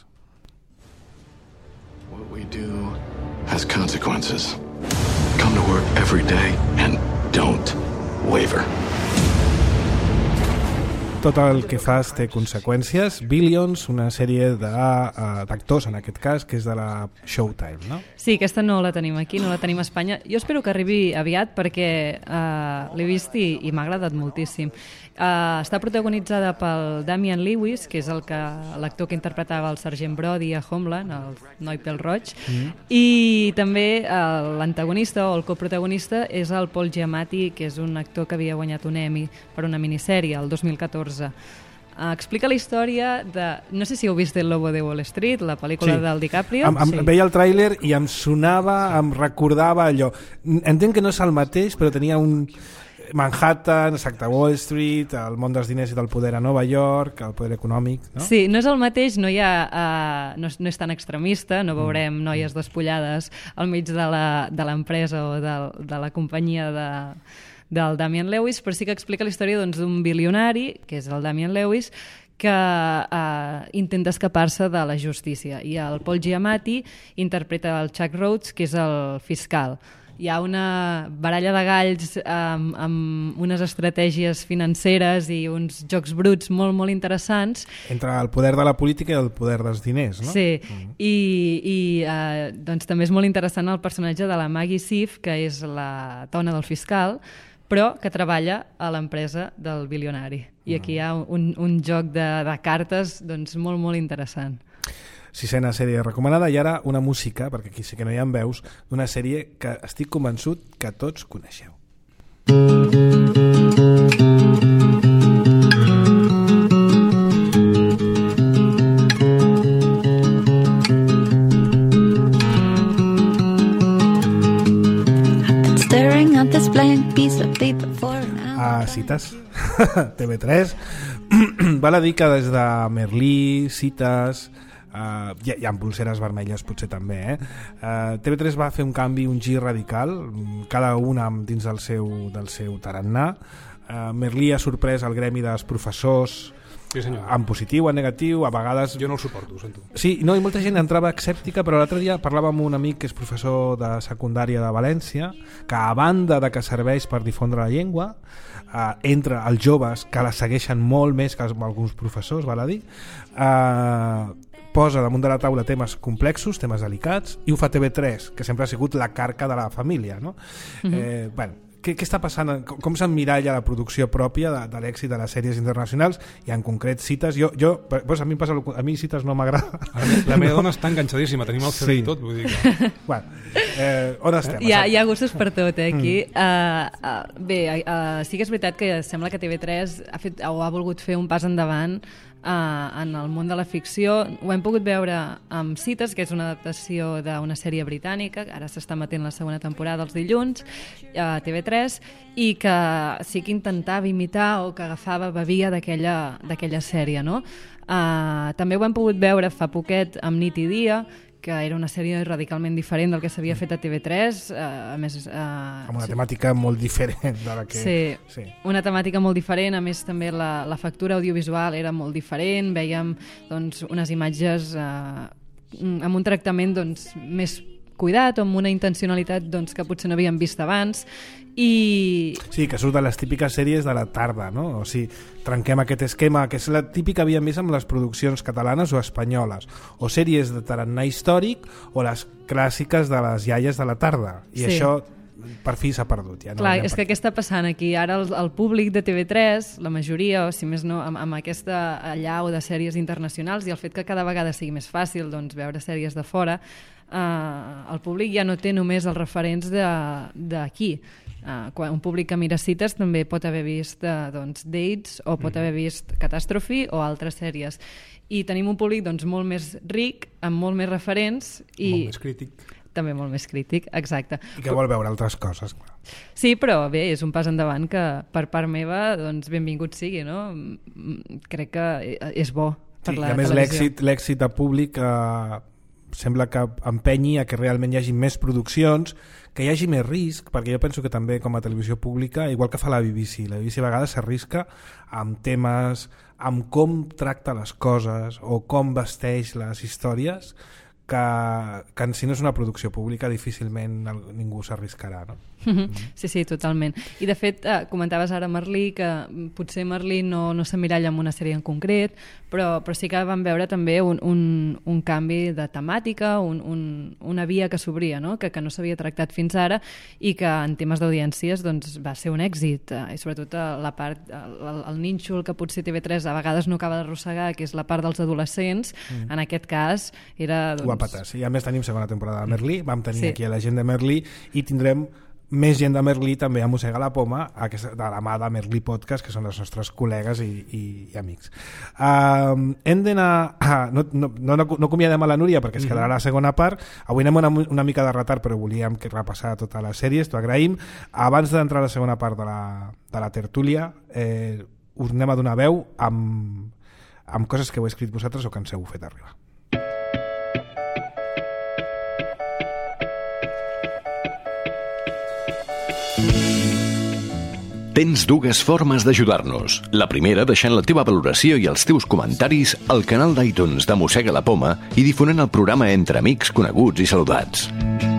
What we do has consequences. Come to work every day and don't waver. Tot el que fas té conseqüències. Billions, una sèrie d'actors, en aquest cas, que és de la Showtime, no? Sí, aquesta no la tenim aquí, no la tenim a Espanya. Jo espero que arribi aviat perquè uh, l'he vist i, i m'ha agradat moltíssim. Uh, està protagonitzada pel Damian Lewis, que és el que l'actor que interpretava el sergent Brody a Homeland, el noi pèl roig, mm. i també uh, l'antagonista o el coprotagonista és el Paul Giamatti, que és un actor que havia guanyat un Emmy per una minissèrie el dos mil catorze. Uh, explica la història de... No sé si heu vist El Lobo de Wall Street, la pel·lícula sí. del DiCaprio. Em, em sí. Veia el tràiler i em sonava, em recordava allò. Entenc que no és el mateix, però tenia un... Manhattan, exacte, Wall Street, el món dels diners i del poder a Nova York, el poder econòmic, no? Sí, no és el mateix, no hi ha uh, no, és, no és tan extremista, no veurem mm. noies despullades al mig de l'empresa o de, de la companyia de, del Damian Lewis, però sí que explica la història doncs, d'un bilionari, que és el Damian Lewis, que uh, intenta escapar-se de la justícia. I el Paul Giamatti interpreta el Chuck Rhodes, que és el fiscal. Hi ha una baralla de galls amb, amb unes estratègies financeres i uns jocs bruts molt, molt interessants. Entre el poder de la política i el poder dels diners, no? Sí, mm. i, i eh, doncs també és molt interessant el personatge de la Maggie Siff, que és la dona del fiscal, però que treballa a l'empresa del bilionari. I aquí hi ha un, un joc de, de cartes doncs, molt, molt interessant. Sisena sèrie recomanada, i ara una música, perquè aquí sí que no hi ha veus, d'una sèrie que estic convençut que tots coneixeu. Ah, cites. T V tres. Val a dir que des de Merlí, cites... Uh, hi, hi ha pulseres vermelles potser també, eh? Uh, T V tres va fer un canvi, un gir radical, cada una dins del seu, del seu tarannà. uh, Merlí ha sorprès el gremi dels professors, sí, senyor. En positiu, en negatiu, a vegades... Jo no el suporto, ho sento. Sí, no, i molta gent entrava escèptica, però l'altre dia parlava amb un amic que és professor de secundària de València, que a banda de que serveix per difondre la llengua, uh, entre els joves, que la segueixen molt més que alguns professors, val a dir, uh, posa damunt de la taula temes complexos, temes delicats, i ho fa T V tres, que sempre ha sigut la carca de la família, no? Mm-hmm. eh, bueno, què, què està passant? Com, com s'emmiralla la producció pròpia de, de l'èxit de les sèries internacionals i en concret cites? Jo, jo pues a mi em passa, a mi cites no m'agrada. La meva dona està enganxadíssima, tenim el C D sí. i tot, vull dir que... Bueno, eh, on estem? Hi ha, hi ha gustos per tot, eh, aquí. Mm. Uh, uh, bé, uh, sí que és veritat que sembla que T V tres ha, fet, o ha volgut fer un pas endavant Uh, en el món de la ficció. Ho hem pogut veure amb Cites, que és una adaptació d'una sèrie britànica, ara s'està emetent la segona temporada els dilluns a T V tres, i que sí que intentava imitar o que agafava, bevia d'aquella d'aquella sèrie, no? Uh, també ho hem pogut veure fa poquet amb Nit i Dia, que era una sèrie radicalment diferent del que s'havia fet a T V tres, uh, a més... Uh, amb una temàtica molt diferent de la que... Sí, sí, una temàtica molt diferent, a més també la, la factura audiovisual era molt diferent, vèiem doncs, unes imatges uh, amb un tractament doncs, més cuidat o amb una intencionalitat doncs, que potser no havíem vist abans, i... Sí, que surt de les típiques sèries de la tarda, no? O sigui, trenquem aquest esquema, que és la típica que havíem vist amb les produccions catalanes o espanyoles, o sèries de tarannà històric o les clàssiques de les iaies de la tarda, i sí. Això per fi s'ha perdut. Ja no Clar, és que què està passant aquí? Ara el, el públic de T V tres, la majoria, o si més no, amb, amb aquesta allau de sèries internacionals i el fet que cada vegada sigui més fàcil doncs, veure sèries de fora, eh, el públic ja no té només els referents d'aquí. Uh, quan un públic que mira cites també pot haver vist uh, doncs, Dates o pot haver vist Catàstrofe o altres sèries. I tenim un públic doncs, molt més ric, amb molt més referents i molt més crític. També molt més crític, exacte. I que vol veure altres coses. Clar. Sí, però bé, és un pas endavant que per part meva doncs, benvingut sigui, no? Crec que és bo per sí, la a més televisió. l'èxit de públic eh, sembla que empenyi a que realment hi hagi més produccions, que hi hagi més risc, perquè jo penso que també com a televisió pública, igual que fa la B B C, la B B C a vegades s'arrisca amb temes, amb com tracta les coses o com vesteix les històries, que, que en si no és una producció pública difícilment ningú s'arriscarà, no? Sí, sí, totalment. I de fet, eh, comentaves ara Merlí que potser Merlí no, no s'emmiralla en una sèrie en concret, però, però sí que vam veure també un, un, un canvi de temàtica, un, un, una via que s'obria, no? Que, que no s'havia tractat fins ara i que en temes d'audiències doncs, va ser un èxit, eh, i sobretot eh, la part, el, el nínxol que potser T V tres a vegades no acaba d'arrossegar, que és la part dels adolescents, mm. en aquest cas era... Doncs... Guapates. I a més tenim segona temporada de Merlí, vam tenir sí. aquí a la gent de Merlí i tindrem més gent de Merlí també a Mossega la Poma, aquesta, de la mà de Merlí Podcast, que són els nostres col·legues i, i, i amics. Uh, hem d'anar... Uh, no, no, no, no acomiadem a la Núria perquè es quedarà la segona part. Avui anem una, una mica de retard, però volíem que repassar tota la sèrie, t'ho agraïm. Abans d'entrar a la segona part de la, de la tertúlia, eh, us anem a donar veu amb, amb coses que heu escrit vosaltres o que ens heu fet arribar. Tens dues formes d'ajudar-nos. La primera, deixant la teva valoració i els teus comentaris al canal d'iTunes de Mossega la Poma i difonent el programa entre amics, coneguts i saludats.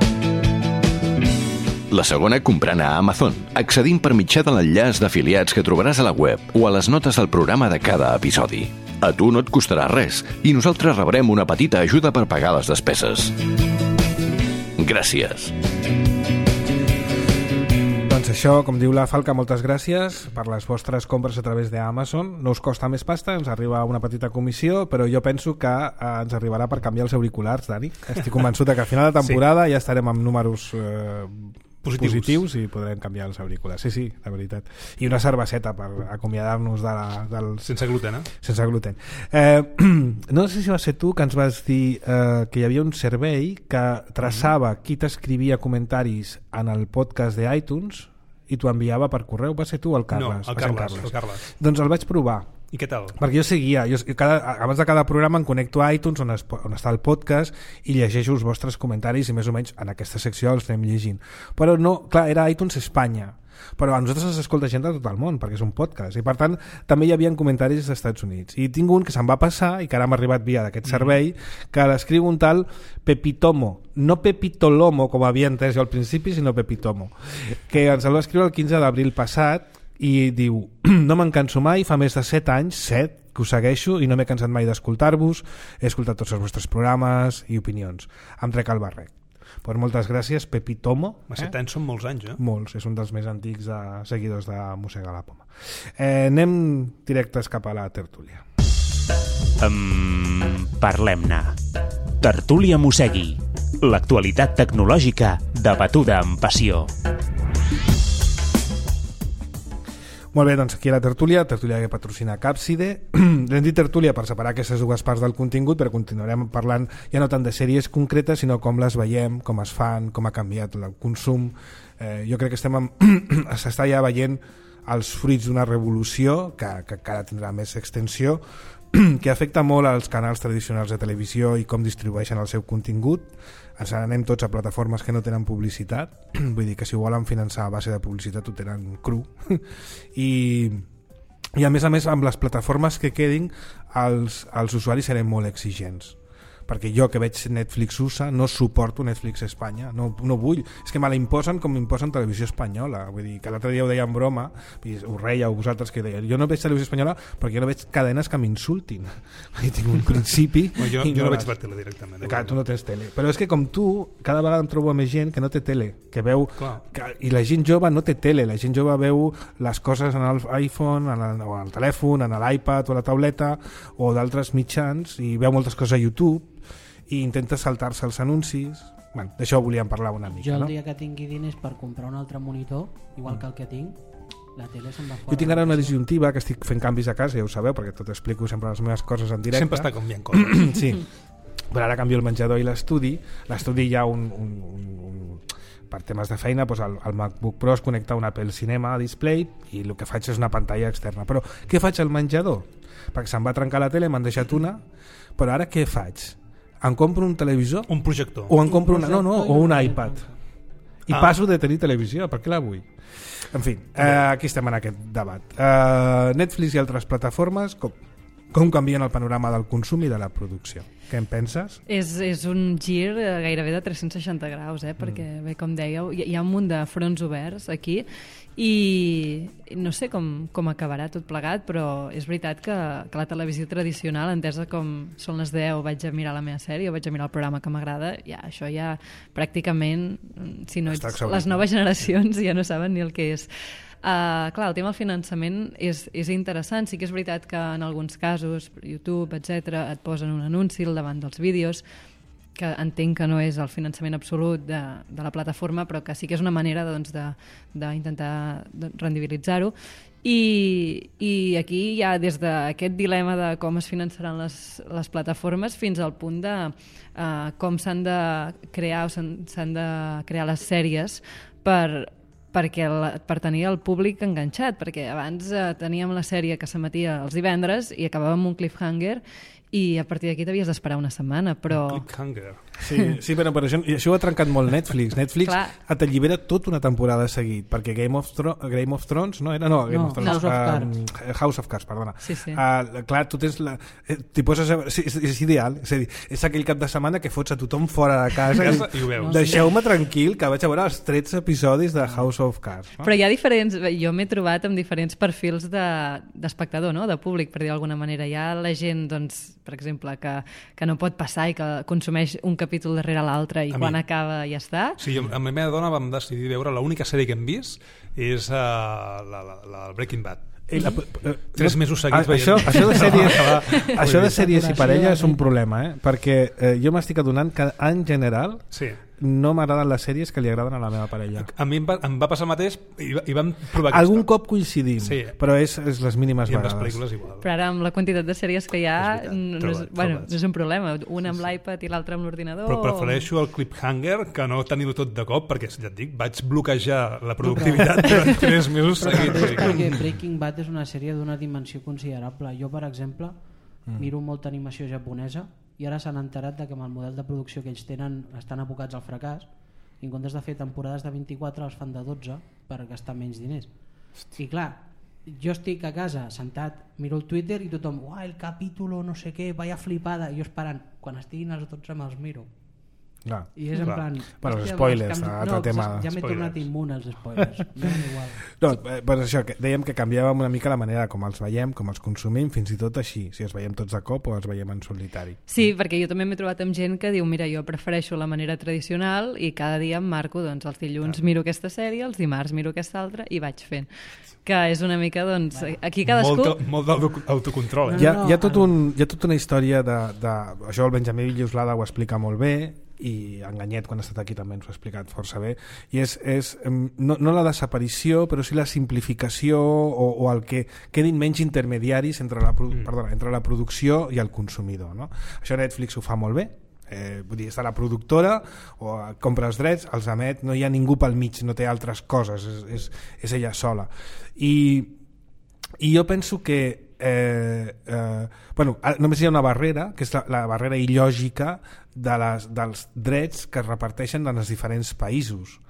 La segona, comprant a Amazon, accedint per mitjà de l'enllaç d'afiliats que trobaràs a la web o a les notes del programa de cada episodi. A tu no et costarà res i nosaltres rebrem una petita ajuda per pagar les despeses. Gràcies. Doncs això, com diu la Falca, moltes gràcies per les vostres compres a través d'Amazon. No us costa més pasta, ens arriba una petita comissió, però jo penso que eh, ens arribarà per canviar els auriculars, Dani. Estic convençut que a final de temporada sí. ja estarem amb números eh, positius. positius i podrem canviar els auriculars. Sí, sí, de veritat. I una cerveseta per acomiadar-nos de la, del... Sense gluten, eh? Sense gluten. Eh, no sé si va ser tu que ens vas dir eh, que hi havia un servei que traçava qui t'escrivia comentaris en el podcast d'iTunes i t'ho enviava per correu. Va ser tu o el Carles? No, el Carles, Carles. el Carles. Doncs el vaig provar. I què tal? Perquè jo seguia, jo, cada, abans de cada programa em connecto a iTunes on, es, on està el podcast i llegeixo els vostres comentaris i més o menys en aquesta secció els anem llegint. Però no, clar, era iTunes Espanya, però a nosaltres ens escolta gent de tot el món perquè és un podcast i per tant també hi havia comentaris dels Estats Units i tinc un que se'm va passar i que ara m'ha arribat via d'aquest servei que l'escriu un tal Pepitomo, no Pepitolomo com havia entès jo al principi, sinó Pepitomo, que ens el va escriure el quinze d'abril passat i diu: no me'n canso mai, fa més de set anys, set, que us segueixo i no m'he cansat mai d'escoltar-vos, he escoltat tots els vostres programes i opinions, em trec el barret. Pues moltes gràcies, Pepitomo. Eh? set anys són molts anys, eh? Molts, és un dels més antics de seguidors de Mossega la Poma. Eh, anem directes cap a la tertúlia. Um, Parlem-ne. Tertúlia Mossegui. L'actualitat tecnològica debatuda amb passió. Molt bé, doncs aquí la tertúlia, tertúlia que patrocina Capside. L'hem dit tertúlia per separar aquestes dues parts del contingut, però continuarem parlant ja no tant de sèries concretes, sinó com les veiem, com es fan, com ha canviat el consum. Eh, jo crec que estem amb... s'està ja veient els fruits d'una revolució que, que encara tindrà més extensió, que afecta molt als canals tradicionals de televisió i com distribueixen el seu contingut. Ens anem tots a plataformes que no tenen publicitat, vull dir que si ho volen finançar a base de publicitat ho tenen cru. I, i a més a més amb les plataformes que quedin els, els usuaris serem molt exigents, perquè jo que veig Netflix U S A no suporto Netflix Espanya, no, no vull, és que me la imposen com m'imposen televisió espanyola, vull dir que l'altre dia ho deia en broma, i ho reieu vosaltres que deia, jo no veig televisió espanyola perquè jo no veig cadenes que m'insultin i tinc un principi bueno, jo, i jo no no veig les... per tele directament clar, tu no tens tele, però és que com tu cada vegada em trobo més gent que no té tele, que veu que, i la gent jove no té tele, la gent jove veu les coses en l'iPhone en el, o en el telèfon, en l'iPad o a la tauleta o d'altres mitjans i veu moltes coses a YouTube i intenta saltar-se els anuncis. Bueno, d'això volíem parlar una mica. Jo el no? dia que tingui diners per comprar un altre monitor, igual que el que tinc, la tele se'n va fora. Jo tinc ara una disjuntiva que estic fent canvis a casa, ja ho sabeu, perquè tot explico sempre les meves coses en directe. Sempre està canviant coses. Sí, però ara canvio el menjador i l'estudi. L'estudi hi ha un... un, un, un per temes de feina, doncs el, el MacBook Pro es connecta a un Apple Cinema a display i el que faig és una pantalla externa. Però què faig al menjador? Perquè se'm va trencar la tele, m'han deixat una, però ara què faig? Em compro un televisor? Un projector. O em compro una, no, no, o un iPad. I ah. passo de tenir televisió, per què la vull? En fi, eh, aquí estem en aquest debat. Eh, Netflix i altres plataformes, com, com canvien el panorama del consum i de la producció? Què en penses? És, és un gir gairebé de tres-cents seixanta graus, eh? Perquè, mm. bé, com dèieu, hi, hi ha un munt de fronts oberts aquí i no sé com, com acabarà tot plegat, però és veritat que, que la televisió tradicional, entesa com són les deu, vaig a mirar la meva sèrie o vaig a mirar el programa que m'agrada, ja, això ja pràcticament, si no ets, les noves generacions ja no saben ni el que és. Uh, clar, el tema del finançament és, és interessant. Sí que és veritat que en alguns casos YouTube, etcètera, et posen un anunci al davant dels vídeos, que entenc que no és el finançament absolut de, de la plataforma, però que sí que és una manera doncs, d'intentar rendibilitzar-ho. I, I aquí hi ha des d'aquest dilema de com es finançaran les, les plataformes fins al punt de uh, com s'han de crear o s'han de crear les sèries per perquè la, per tenir el públic enganxat, perquè abans eh, teníem la sèrie que s'emetia els divendres i acabàvem amb un cliffhanger i a partir d'aquí t'havies d'esperar una setmana, però... Cliffhanger. Sí, sí, però per això, això ho ha trencat molt Netflix. Netflix et allibera tota una temporada seguit, perquè Game of, Thro Game of Thrones, no? Era, no, Game no, of Thrones, House of Cards. Uh, House of Cards, perdona. Sí, sí. Uh, clar, tu tens la... Eh, t'hi poses a... sí, és, és ideal, és a dir, és aquell cap de setmana que fots a tothom fora de casa i, i ho veus. Deixeu-me tranquil que vaig a veure els tretze episodis de House of Cards. No? Però hi ha diferents... Jo m'he trobat amb diferents perfils d'espectador, de, no? De públic, per dir d'alguna manera. Hi ha la gent, doncs, per exemple, que, que no pot passar i que consumeix un capítol darrere l'altre i a quan mi. Acaba ja està. Sí, jo, amb la meva dona vam decidir veure l'única sèrie que hem vist és uh, la, la, la Breaking Bad. I la, uh, tres mesos seguits veient. Això, això de sèries, no, això de sèries i parella és un problema, eh? Perquè eh, jo m'estic adonant que en general sí. no m'agraden les sèries que li agraden a la meva parella. A mi em va, em va passar el mateix i, i vam provar aquesta. Algun cop coincidim, sí. però és, és les mínimes I vegades. I amb les pel·lícules igual. Però ara amb la quantitat de sèries que hi ha és no, trobat, és, bueno, trobat. no és un problema. Una amb l'iPad i l'altra amb l'ordinador. Però prefereixo el cliffhanger que no tenir-ho tot de cop, perquè ja et dic, vaig bloquejar la productivitat durant tres mesos seguits. Perquè Breaking Bad és una sèrie d'una dimensió considerable. Jo, per exemple, mm. miro molta animació japonesa i ara s'han enterat de que amb el model de producció que ells tenen estan abocats al fracàs i en comptes de fer temporades de vint-i-quatre els fan de dotze per gastar menys diners. Hosti. I clar, jo estic a casa sentat, miro el Twitter i tothom, uah, el capítol no sé què, vaya flipada, i jo esperant, quan estiguin els dotze me'ls miro. Clar. I és en Clar. plan... Bueno, els spoilers, canvi... altre no, tema. Ja m'he tornat immun als spoilers. No, igual. No, però això, que dèiem que canviàvem una mica la manera com els veiem, com els consumim, fins i tot així, si els veiem tots de cop o els veiem en solitari. Sí, perquè jo també m'he trobat amb gent que diu, mira, jo prefereixo la manera tradicional i cada dia em marco, doncs, els dilluns Clar. Miro aquesta sèrie, els dimarts miro aquesta altra i vaig fent. Que és una mica, doncs, aquí cadascú... Molt, molt d'autocontrol, eh? Hi ha, hi, ha tot un, hi ha tota una història de, de... Això el Benjamí Villoslada ho explica molt bé, i Enganyet quan ha estat aquí també ens ho ha explicat força bé, i és, és no, no la desaparició però sí la simplificació o, o el que quedin menys intermediaris entre la, mm. perdona, entre la producció i el consumidor, no? Això Netflix ho fa molt bé, eh, vull dir, està la productora o compra els drets, els emet, no hi ha ningú pel mig, no té altres coses, és, és, és ella sola i, i jo penso que Eh, eh, bueno, només hi ha una barrera que és la, la barrera il·lògica de les, dels drets que es reparteixen en els diferents països.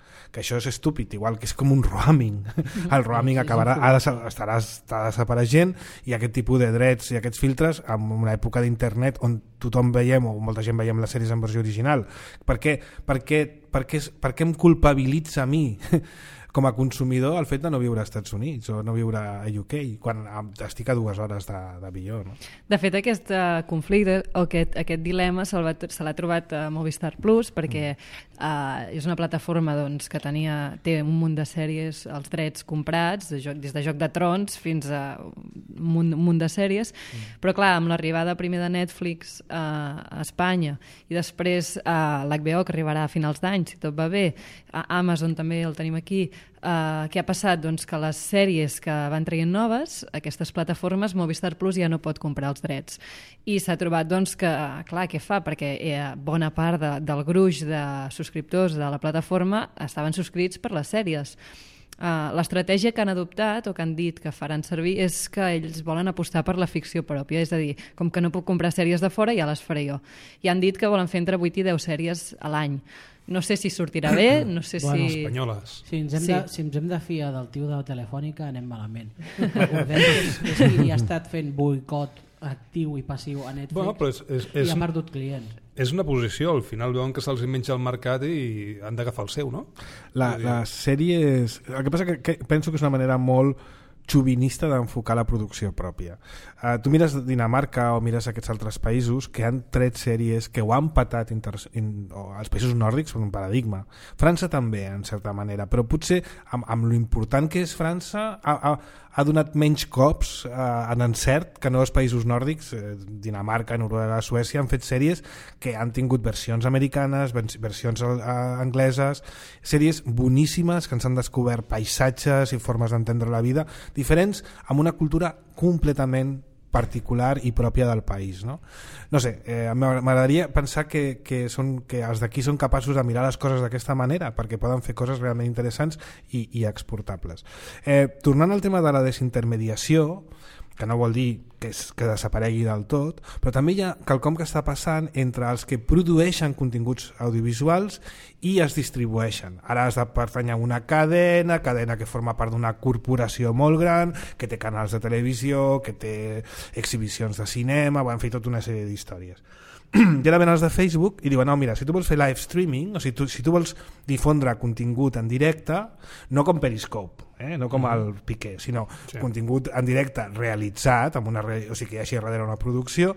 que això és estúpid, igual que és com un roaming. El roaming acabarà, ha de, estarà, estarà desapareixent, i aquest tipus de drets i aquests filtres en una època d'internet on tothom veiem, o molta gent veiem les sèries en versió original. Per què, per què, per què, per què em culpabilitza a mi com a consumidor el fet de no viure als Estats Units o no viure a U K quan estic a dues hores d'avió, no? De fet, aquest uh, conflicte o aquest, aquest dilema se l'ha trobat a Movistar Plus, perquè uh, és una plataforma doncs, que tenia, té un munt de sèries, els drets comprats, de joc, des de Joc de Trons fins a un munt, un munt de sèries, mm. però clar, amb l'arribada primer de Netflix uh, a Espanya i després uh, l'H B O, que arribarà a finals d'any, si tot va bé, a Amazon també el tenim aquí. Uh, què ha passat? Doncs que les sèries que van traient noves, aquestes plataformes, Movistar Plus ja no pot comprar els drets. I s'ha trobat doncs, que, clar, què fa? Perquè eh, bona part de, del gruix de subscriptors de la plataforma estaven subscrits per les sèries. Uh, l'estratègia que han adoptat o que han dit que faran servir és que ells volen apostar per la ficció pròpia, és a dir, com que no puc comprar sèries de fora, ja les faré jo. I han dit que volen fer entre vuit i deu sèries a l'any. No sé si sortirà bé, no sé bueno, si... Espanyoles. Si ens, hem sí. de, si ens hem de fiar del tio de la Telefònica, anem malament. Recordem que és, és qui ha estat fent boicot actiu i passiu a Netflix, bueno, però és, és, és, i ha perdut clients. És una posició, al final veuen que se'ls menja el mercat i han d'agafar el seu, no? La, les sèries... El que passa que, que penso que és una manera molt xovinista d'enfocar la producció pròpia. Uh, tu mires Dinamarca o mires aquests altres països que han tret sèries que ho han patat inter... in... o els països nòrdics són un paradigma. França també, en certa manera, però potser amb, amb lo important que és França ha, ha, ha donat menys cops uh, en encert que no els països nòrdics. eh, Dinamarca, Noruega, Suècia han fet sèries que han tingut versions americanes, versions uh, angleses, sèries boníssimes que ens han descobert paisatges i formes d'entendre la vida diferents, amb una cultura completament particular i pròpia del país, no? No sé, eh, m'agradaria pensar que, que, són, que els d'aquí són capaços de mirar les coses d'aquesta manera, perquè poden fer coses realment interessants i, i exportables. Eh, tornant al tema de la desintermediació, que no vol dir que, és, que desaparegui del tot, però també hi ha quelcom que està passant entre els que produeixen continguts audiovisuals i es distribueixen. Ara has de pertànyer a una cadena, cadena que forma part d'una corporació molt gran, que té canals de televisió, que té exhibicions de cinema, van fer tota una sèrie d'històries. I ara ven els de Facebook i diuen, no, mira, si tu vols fer live streaming, o si tu, si tu vols difondre contingut en directe, no com Periscope, eh? No com el Piqué, sinó sí. contingut en directe realitzat, amb una re... o sigui que hi hagi darrere una producció,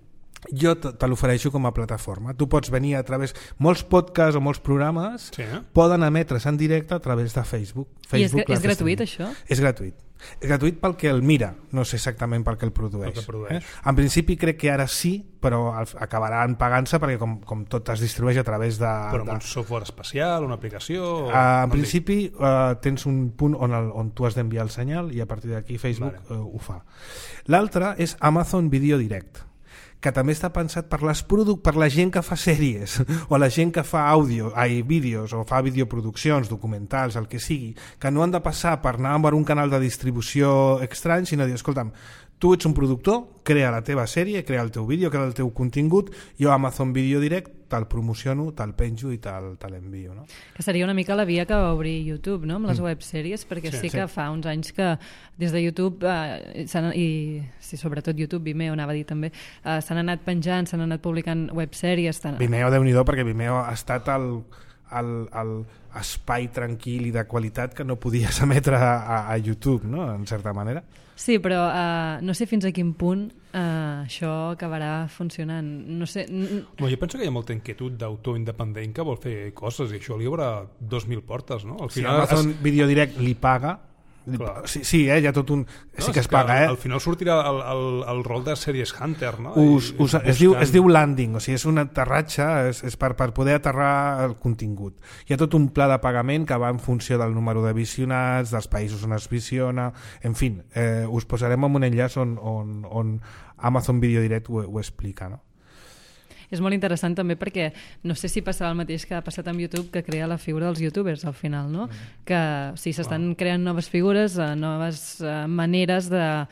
jo te, te l'ofereixo com a plataforma. Tu pots venir a través... Molts podcasts o molts programes sí, eh? poden emetre's en directe a través de Facebook. Facebook I és, és gratuït, això? És gratuït. És gratuït pel que el mira, no sé exactament per què el produeix. El produeix. Eh? En principi crec que ara sí, però acabaran pagant-se perquè com, com tot es distribueix a través de... Però amb de... un software especial, una aplicació... O... Uh, en principi uh, tens un punt on, el, on tu has d'enviar el senyal i a partir d'aquí Facebook vale. uh, ho fa. L'altre és Amazon Video Direct, que també està pensat per, les produc per la gent que fa sèries o la gent que fa àudio, ai, vídeos o fa videoproduccions, documentals, el que sigui, que no han de passar per anar per un canal de distribució estrany, sinó dir, escolta'm, tu ets un productor, crea la teva sèrie, crea el teu vídeo, crea el teu contingut, jo a Amazon Video Direct te'l promociono, te'l penjo i te'l te l'envio. No? Que seria una mica la via que va obrir YouTube, no? Amb les mm. websèries, perquè sí, sí que sí. fa uns anys que des de YouTube, eh, i sí, sobretot YouTube, Vimeo anava a dir també, eh, s'han anat penjant, s'han anat publicant websèries. Tan... Vimeo, Déu-n'hi-do, perquè Vimeo ha estat el, el, el espai tranquil i de qualitat que no podies emetre a, a YouTube, no? En certa manera. Sí, però uh, no sé fins a quin punt uh, això acabarà funcionant. No sé... Bueno, jo penso que hi ha molta inquietud d'autor independent que vol fer coses i això li obre dos mil portes, no? Al final, si Amazon es... Video Direct li paga, Clar. sí, sí eh, hi ha tot un... No, sí que es paga, al, eh? Al final sortirà el, el, el rol de sèries Hunter, no? Us, I, us, es, diu, es diu landing, o sigui, és un aterratge, és, és per, per poder aterrar el contingut. Hi ha tot un pla de pagament que va en funció del número de visionats, dels països on es visiona, en fi, eh, us posarem en un enllaç on, on, on Amazon Video Direct ho, ho explica, no? És molt interessant també perquè no sé si passarà el mateix que ha passat amb YouTube, que crea la figura dels youtubers al final, no? Mm. Que sí, s'estan wow. creant noves figures, noves uh, maneres de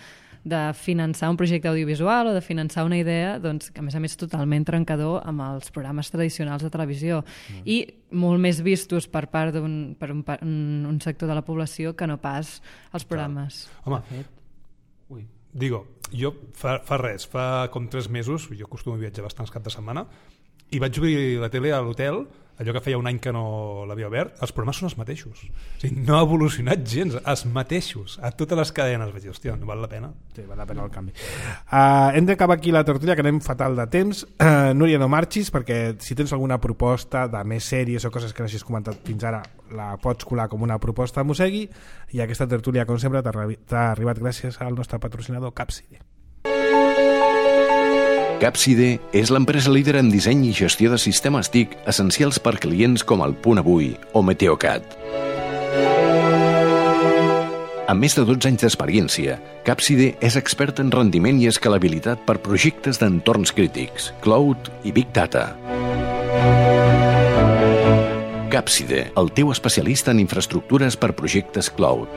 de finançar un projecte audiovisual o de finançar una idea, doncs, que a més a més totalment trencador amb els programes tradicionals de televisió mm. i molt més vistos per part d'un per un, un, un sector de la població que no pas els programes. Home, ui, digo, jo fa, fa res, fa com tres mesos, jo acostumo a viatjar bastants cap de setmana, i vaig obrir la tele a l'hotel, allò que feia un any que no l'havia obert, els programes són els mateixos. O sigui, no ha evolucionat gens, els mateixos, a totes les cadenes. Vaig dir, hòstia, no val la pena. Sí, val la pena el canvi. Uh, hem d'acabar aquí la tertúlia, que anem fatal de temps. Uh, Núria, no marxis, perquè si tens alguna proposta de més sèries o coses que no hagis comentat fins ara, la pots colar com una proposta a Mossegui, i aquesta tertúlia, com sempre, t'ha arribat gràcies al nostre patrocinador Capside. Capside és l'empresa líder en disseny i gestió de sistemes T I C essencials per clients com el Punt Avui o Meteocat. Amb més de dotze anys d'experiència, Capside és expert en rendiment i escalabilitat per projectes d'entorns crítics, cloud i big data. Capside, el teu especialista en infraestructures per projectes cloud.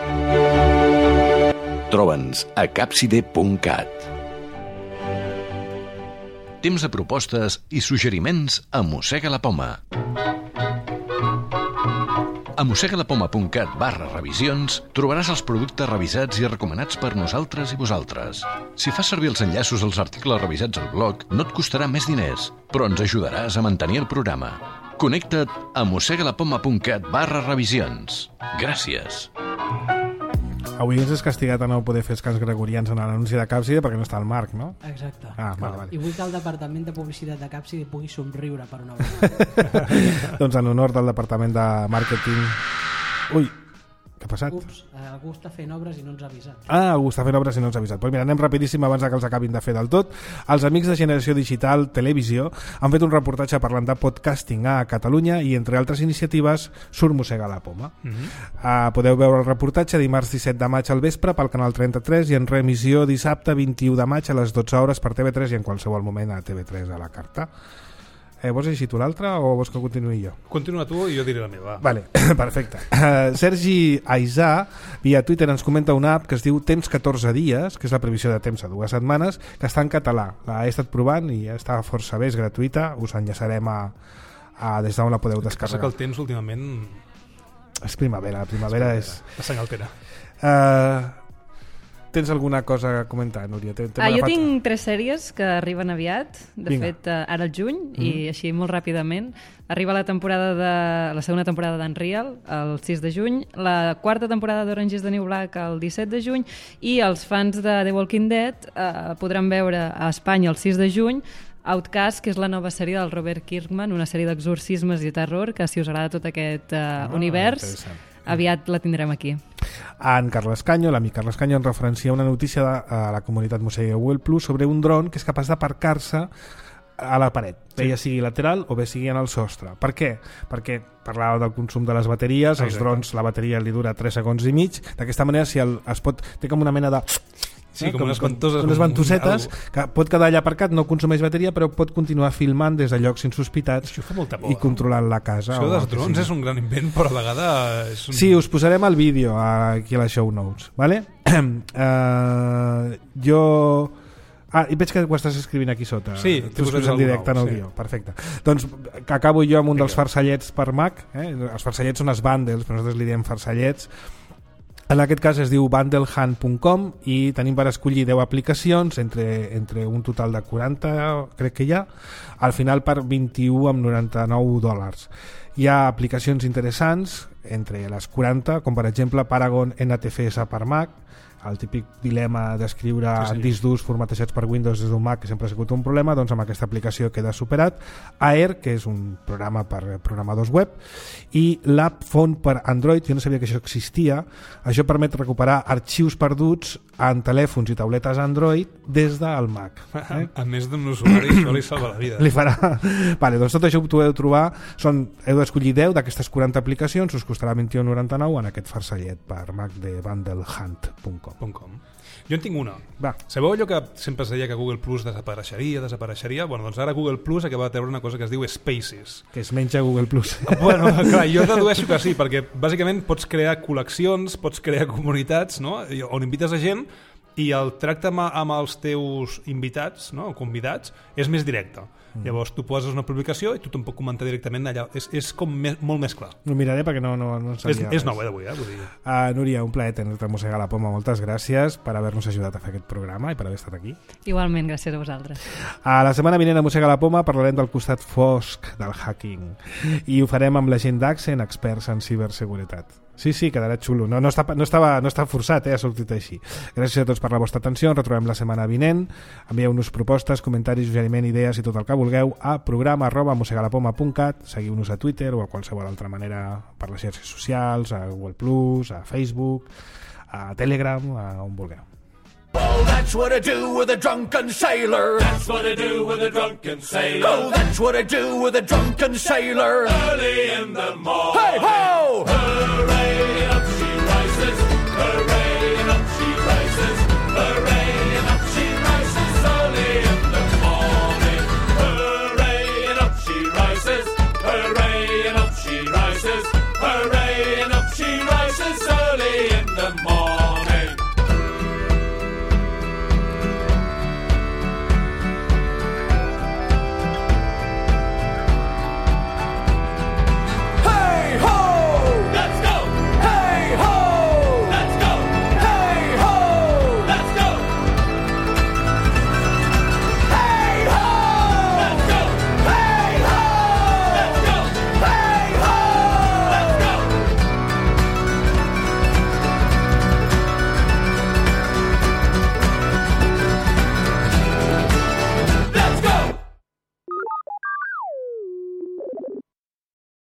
Troba'ns a capside punt cat. Temps de propostes i suggeriments a Mossega la Poma. A mossegalapoma punt cat barra revisions trobaràs els productes revisats i recomanats per nosaltres i vosaltres. Si fas servir els enllaços als articles revisats al blog, no et costarà més diners, però ens ajudaràs a mantenir el programa. Connecta't a mossegalapoma punt cat barra revisions. Gràcies. Avui ens has castigat a no poder fer els cants gregorians en l'anunci de Capside perquè no està el Marc, no? Exacte. Ah, vale, vale. I vull que el departament de publicitat de Capside pugui somriure per una vegada. Doncs en honor del departament de màrqueting... Ui, què ha passat? Ups, algú està fent obres i no ens ha avisat. Ah, algú està fent obres i no ens ha avisat. Pues mira, anem rapidíssim abans que els acabin de fer del tot. Els amics de Generació Digital Televisió han fet un reportatge parlant de podcasting a Catalunya i, entre altres iniciatives, surt Mossega la Poma. Uh-huh. Uh, podeu veure el reportatge dimarts disset de maig al vespre pel canal trenta-tres i en reemissió dissabte vint-i-u de maig a les dotze hores per T V tres i en qualsevol moment a T V tres a la carta. Eh, vols llegir tu l'altra o vols que continuï jo? Continua tu i jo diré la meva. Vale, perfecte. Uh, Sergi Aizà, via Twitter, ens comenta una app que es diu Temps catorze dies, que és la previsió de temps a dues setmanes, que està en català. L'he estat provant i està força bé, és gratuïta. Us enllaçarem a, a des d'on la podeu descarregar. Passa que el temps últimament... És primavera, la primavera és... La sang altera. Uh, Tens alguna cosa a comentar, Núria? Ah, jo tinc tres sèries que arriben aviat, de Vinga. fet ara al juny, mm. i així molt ràpidament. Arriba la temporada de la segona temporada d'Unreal el sis de juny, la quarta temporada d'Orange is the New Black el disset de juny i els fans de The Walking Dead eh, podran veure a Espanya el sis de juny Outcast, que és la nova sèrie del Robert Kirkman, una sèrie d'exorcismes i terror que, si us agrada tot aquest eh, ah, univers, aviat la tindrem aquí. En Carles Canyo, l'amic Carles Canyo, en referencia a una notícia de, a la comunitat Mossegui Google Plus sobre un dron que és capaç d'aparcar-se a la paret, bé ja sigui lateral o bé sigui en el sostre. Per què? Perquè parlava del consum de les bateries, Exacte. els drons, la bateria li dura tres segons i mig, d'aquesta manera si el, es pot, té com una mena de... Sí, eh? com, com unes ventoses, unes ventosetes que pot quedar allà aparcat, no consumeix bateria, però pot continuar filmant des de llocs insospitats por, i controlant la casa. Això dels drons sí. és un gran invent, però a la vegada... És un... Sí, us posarem el vídeo aquí a les show notes, vale? uh, jo... Ah, i veig que ho estàs escrivint aquí sota. Sí, tu escrius en directe nou, en el sí. guió. Perfecte. Doncs acabo jo amb un dels farsallets per Mac. Eh? Els farsallets són els bundles, però nosaltres li diem farsallets. En aquest cas es diu bundle hunt punt com i tenim per escollir deu aplicacions entre, entre un total de quaranta, crec que hi ha, al final per vint-i-u coma noranta-nou dòlars. Hi ha aplicacions interessants entre les quaranta, com per exemple Paragon N T F S per Mac, el típic dilema d'escriure sí, sí. en discs durs formatejats per Windows des d'un Mac, que sempre ha sigut un problema, doncs amb aquesta aplicació queda superat. Air, que és un programa per programadors web, i l'App Font per Android, jo no sabia que això existia. Això permet recuperar arxius perduts en telèfons i tauletes Android des del Mac. Eh? A més d'un usuari, això li salva la vida. Li farà... Vale, doncs tot això ho podeu trobar, són, heu d'escollir deu d'aquestes quaranta aplicacions, us costarà vint-i-u coma noranta-nou en aquest farsallet per Mac de bundle hunt punt com. .com. Jo en tinc una. Va. Sabeu allò que sempre es deia que Google Plus desapareixeria, desapareixeria? Bueno, doncs ara Google Plus acaba de treure una cosa que es diu Spaces. Que es menja Google Plus. Bueno, clar, jo dedueixo que sí, perquè bàsicament pots crear col·leccions, pots crear comunitats, no? On invites a gent i el tracte amb, amb els teus invitats, no? convidats, és més directe. Mm. Llavors tu poses una publicació i tu te'n pot comentar directament allà. És, és com més, molt més clar. Ho miraré perquè no, no, no és, és nou, eh, d'avui, eh? Vull dir. Uh, Núria, un plaer tenir-te a Mossegar la Poma. Moltes gràcies per haver-nos ajudat a fer aquest programa i per haver estat aquí. Igualment, gràcies a vosaltres. A la setmana vinent a Mossegar la Poma parlarem del costat fosc del hacking i ho farem amb la gent d'Accent, experts en ciberseguretat. Sí, sí, quedarà xulo. No, no, està, no, estava, no està forçat, eh? Ha sortit així. Gràcies a tots per la vostra atenció. Ens retrobem la setmana vinent. Envieu-nos propostes, comentaris, suggeriment, idees i tot el que vulgueu a programa arroba mossegalapoma punt cat. Seguiu-nos a Twitter o a qualsevol altra manera per les xarxes socials, a Google Plus, a Facebook, a Telegram, a on vulgueu. Oh, that's what I do with a drunken sailor. That's what I do with a drunken sailor. Oh, that's what I do with a drunken sailor. Early in the morning. Hey, ho!